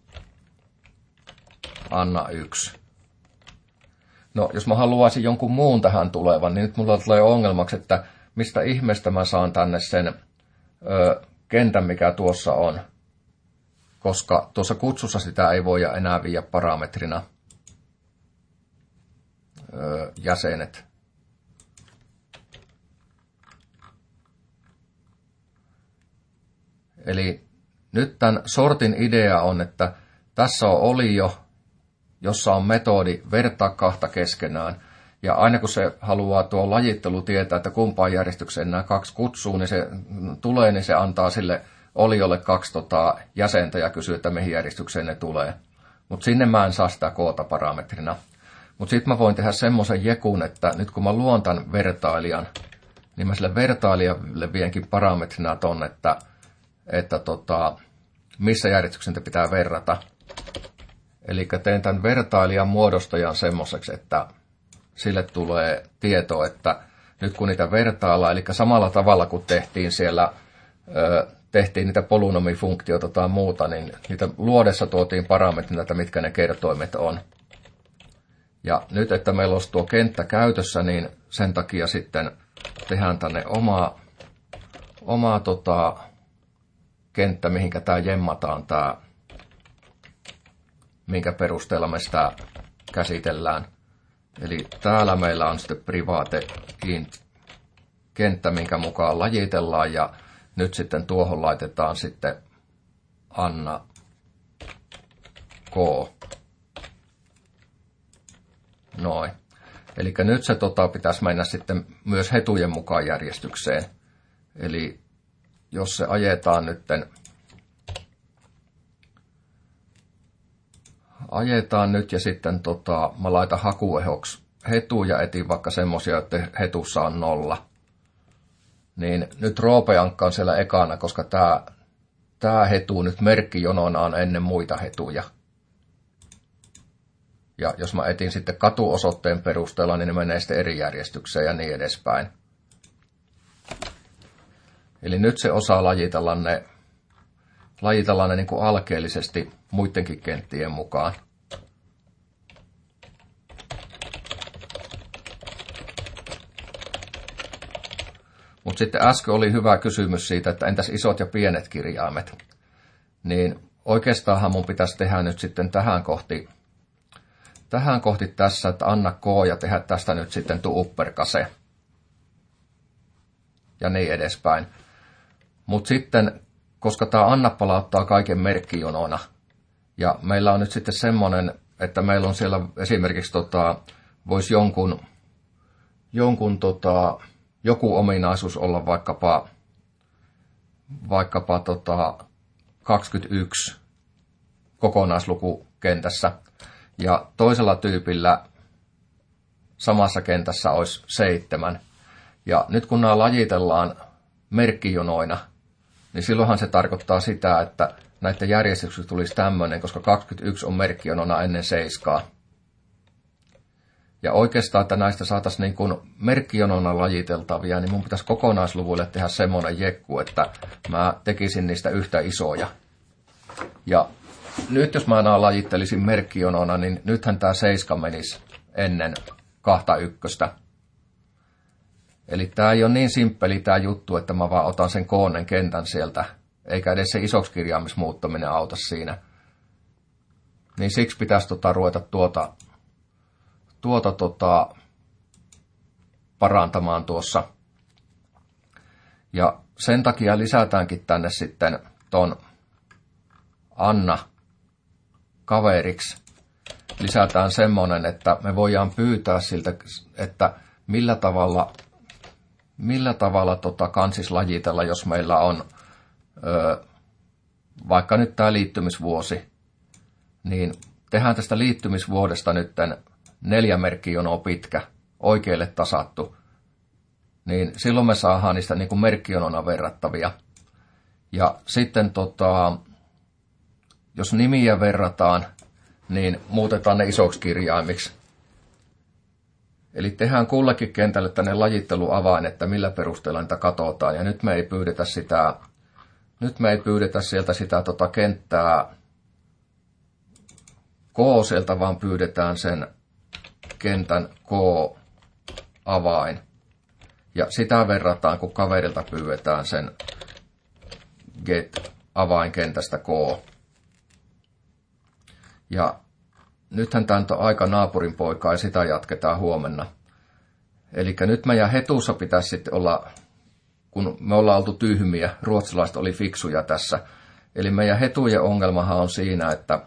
Anna yksi. No, jos mä haluaisin jonkun muun tähän tulevan, niin nyt mulla tulee ongelmaksi, että mistä ihmeestä mä saan tänne sen ö, kentän, mikä tuossa on. Koska tuossa kutsussa sitä ei voi enää viedä parametrina ö, jäsenet. Eli nyt tämän sortin idea on, että tässä on olio, jossa on metodi vertaa kahta keskenään. Ja aina kun se haluaa tuo lajittelu tietää, että kumpaan järjestykseen nämä kaksi kutsuu, niin se tulee, niin se antaa sille oliolle kaksi tota, jäsentä ja kysyy, että mihin järjestykseen ne tulee. Mutta sinne mä en saa sitä koota parametrina. Mutta sitten mä voin tehdä semmoisen jekun, että nyt kun mä luon tämän vertailijan, niin mä sille vertailijalle vienkin parametrina ton, että, että tota, missä järjestyksen te pitää verrata. Eli teen tämän vertailijan muodostajan semmoiseksi, että sille tulee tieto, että nyt kun niitä vertaillaan, eli samalla tavalla kuin tehtiin siellä, ö, tehtiin niitä polynomifunktioita tai muuta, niin niitä luodessa tuotiin parametrina, että mitkä ne kertoimet on. Ja nyt, että meillä olisi tuo kenttä käytössä, niin sen takia sitten tehdään tänne oma, oma tota, kenttä, mihinkä tämä jemmataan, tämä, minkä perusteella me sitä käsitellään. Eli täällä meillä on sitten private int kenttä, minkä mukaan lajitellaan, ja nyt sitten tuohon laitetaan sitten Anna K. Noin. Eli nyt se tota, pitäisi mennä sitten myös hetujen mukaan järjestykseen. Eli jos se ajetaan nytten, ajetaan nyt ja sitten tota, mä laitan hakuehoksi hetu ja etin vaikka semmosia, että hetussa on nolla. Niin nyt roopeankka on siellä ekana, koska tää, tää hetu nyt merkkijonona on ennen muita hetuja. Ja jos mä etin sitten katuosoitteen perusteella, niin ne menee sitten eri järjestykseen ja niin edespäin. Eli nyt se osaa lajitella ne, lajitella ne niin kuin alkeellisesti muidenkin kenttien mukaan. Mutta sitten äsken oli hyvä kysymys siitä, että entäs isot ja pienet kirjaimet. Niin oikeastaanhan mun pitäisi tehdä nyt sitten tähän kohti, tähän kohti tässä, että anna K ja tehdä tästä nyt sitten tu uppercase. Ja niin edespäin. Mutta sitten, koska tämä anna palauttaa kaiken merkkijonona, ja meillä on nyt sitten semmoinen, että meillä on siellä esimerkiksi, tota, voisi jonkun, jonkun tota, joku ominaisuus olla vaikkapa, vaikkapa tota, kaksikymmentäyksi kokonaislukukentässä, ja toisella tyypillä samassa kentässä olisi seitsemän. Ja nyt kun nämä lajitellaan merkkijonoina, niin silloinhan se tarkoittaa sitä, että näiden järjestyksessä tulisi tämmöinen, koska kaksikymmentäyksi on merkkijonona ennen seiskaa. Ja oikeastaan, että näistä saataisiin niin kuin merkkijonona lajiteltavia, niin mun pitäisi kokonaisluvuille tehdä semmoinen jekku, että mä tekisin niistä yhtä isoja. Ja nyt jos mä nämä lajittelisin merkkijonona, niin nythän tämä seiska menisi ennen kahta ykköstä. Eli tämä ei ole niin simppeli tämä juttu, että mä vaan otan sen koonnen kentän sieltä, eikä edes se isoksi kirjaamismuuttaminen auta siinä. Niin siksi pitäisi tota, ruveta tuota, tuota tota, parantamaan tuossa. Ja sen takia lisätäänkin tänne sitten ton Anna kaveriksi. Lisätään semmonen, että me voidaan pyytää siltä, että millä tavalla Millä tavalla tota kansis lajitella, jos meillä on ö, vaikka nyt tämä liittymisvuosi, niin tehdään tästä liittymisvuodesta nyt neljä merkkijonoa pitkä, oikealle tasattu, niin silloin me saadaan niistä niin kuin merkkijonona verrattavia. Ja sitten tota, jos nimiä verrataan, niin muutetaan ne isoksi kirjaimiksi. Eli tehdään kullekin kentälle tänne lajitteluavain, että millä perusteella niitä katsotaan. Ja nyt me ei pyydetä sitä, nyt me ei pyydetä sieltä sitä tota kenttää K-sieltä, vaan pyydetään sen kentän K-avain. Ja sitä verrataan, kun kaverilta pyydetään sen get-avainkentästä K. Ja nythän tämä on aika naapurin poikaa ja sitä jatketaan huomenna. Eli nyt meidän hetussa pitäisi sitten olla, kun me ollaan oltu tyhmiä, ruotsalaiset oli fiksuja tässä. Eli meidän hetujen ongelmahan on siinä, että,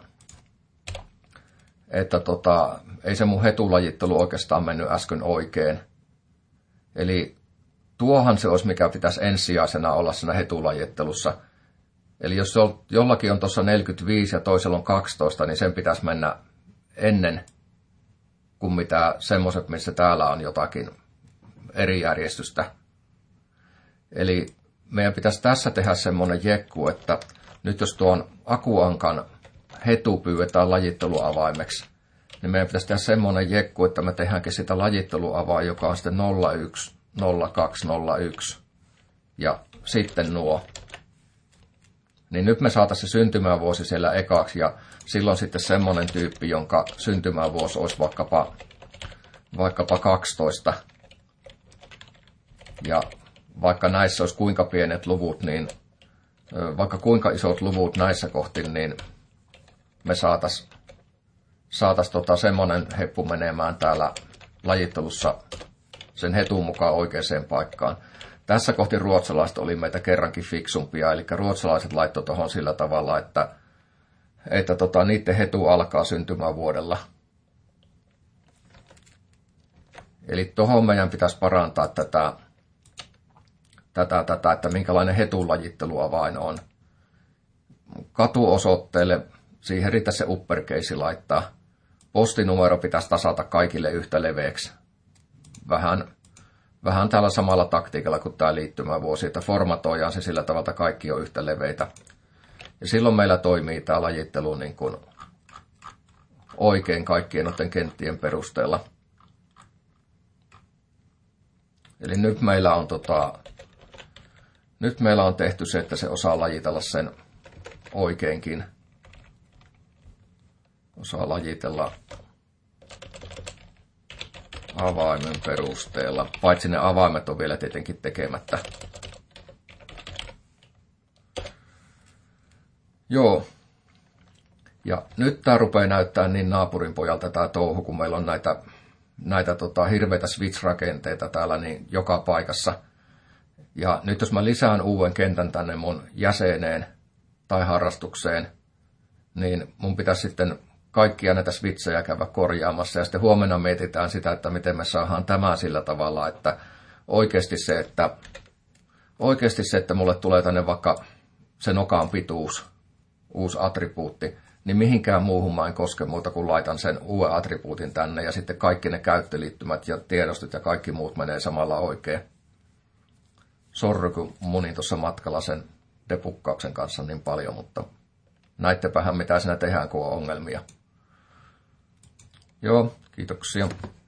että tota, ei se mun hetulajittelu oikeastaan mennyt äsken oikein. Eli tuohan se olisi, mikä pitäisi ensisijaisena olla siinä hetulajittelussa. Eli jos jollakin on tuossa neljäkymmentäviisi ja toisella on kaksitoista, niin sen pitäisi mennä ennen kuin mitä semmoiset, missä täällä on jotakin eri järjestystä. Eli meidän pitäisi tässä tehdä semmoinen jekku, että nyt jos tuon akuankan hetu pyydetään lajitteluavaimeksi, niin meidän pitäisi tehdä semmoinen jekku, että me tehdäänkin sitä lajitteluavain, joka on sitten nolla yksi, nolla kaksi, nolla yksi ja sitten nuo. Niin nyt me saataisiin se syntymävuosi siellä ekaksi ja silloin sitten semmoinen tyyppi, jonka syntymävuosi olisi vaikkapa, vaikkapa kaksitoista. Ja vaikka näissä olisi kuinka pienet luvut, niin vaikka kuinka isot luvut näissä kohti, niin me saataisiin saatais tota semmoinen heppu menemään täällä lajittelussa sen hetun mukaan oikeaan paikkaan. Tässä kohti ruotsalaiset oli meitä kerrankin fiksumpia, eli ruotsalaiset laittoi tuohon sillä tavalla, että, että tota, niiden hetu alkaa syntymävuodella. Eli tuohon meidän pitäisi parantaa tätä, tätä, tätä että minkälainen hetulajitteluavain on. Katuosoitteelle siihen riittäisi se uppercase laittaa. Postinumero pitäisi tasata kaikille yhtä leveäksi. Vähän, vähän tällä samalla taktiikalla kuin tämä liittymävuosi, että formatoidaan se sillä tavalla, että kaikki on yhtä leveitä. Ja silloin meillä toimii tämä lajittelu niin kuin oikein kaikkien noiden kenttien perusteella. Eli nyt meillä on, tota, nyt meillä on tehty se, että se osaa lajitella sen oikeinkin. Osaa lajitella avaimen perusteella, paitsi ne avaimet on vielä tietenkin tekemättä. Joo. Ja nyt tämä rupeaa näyttää niin naapurin pojalta tämä touhu, kun meillä on näitä, näitä tota, hirveitä switch-rakenteita täällä niin joka paikassa. Ja nyt jos mä lisään uuden kentän tänne mun jäseneen tai harrastukseen, niin mun pitäisi sitten kaikkia näitä switchejä käydä korjaamassa. Ja sitten huomenna mietitään sitä, että miten me saadaan tämä sillä tavalla, että oikeasti se, että, oikeasti se, että mulle tulee tänne vaikka se nokan pituus, uusi attribuutti, niin mihinkään muuhun mä en koske muuta kuin laitan sen uuden attribuutin tänne ja sitten kaikki ne käyttöliittymät ja tiedostot ja kaikki muut menee samalla oikein. Sorry, kun munin tuossa matkalla sen debuggauksen kanssa niin paljon, mutta näittepähän mitä siinä tehdään, kun on ongelmia. Joo, kiitoksia.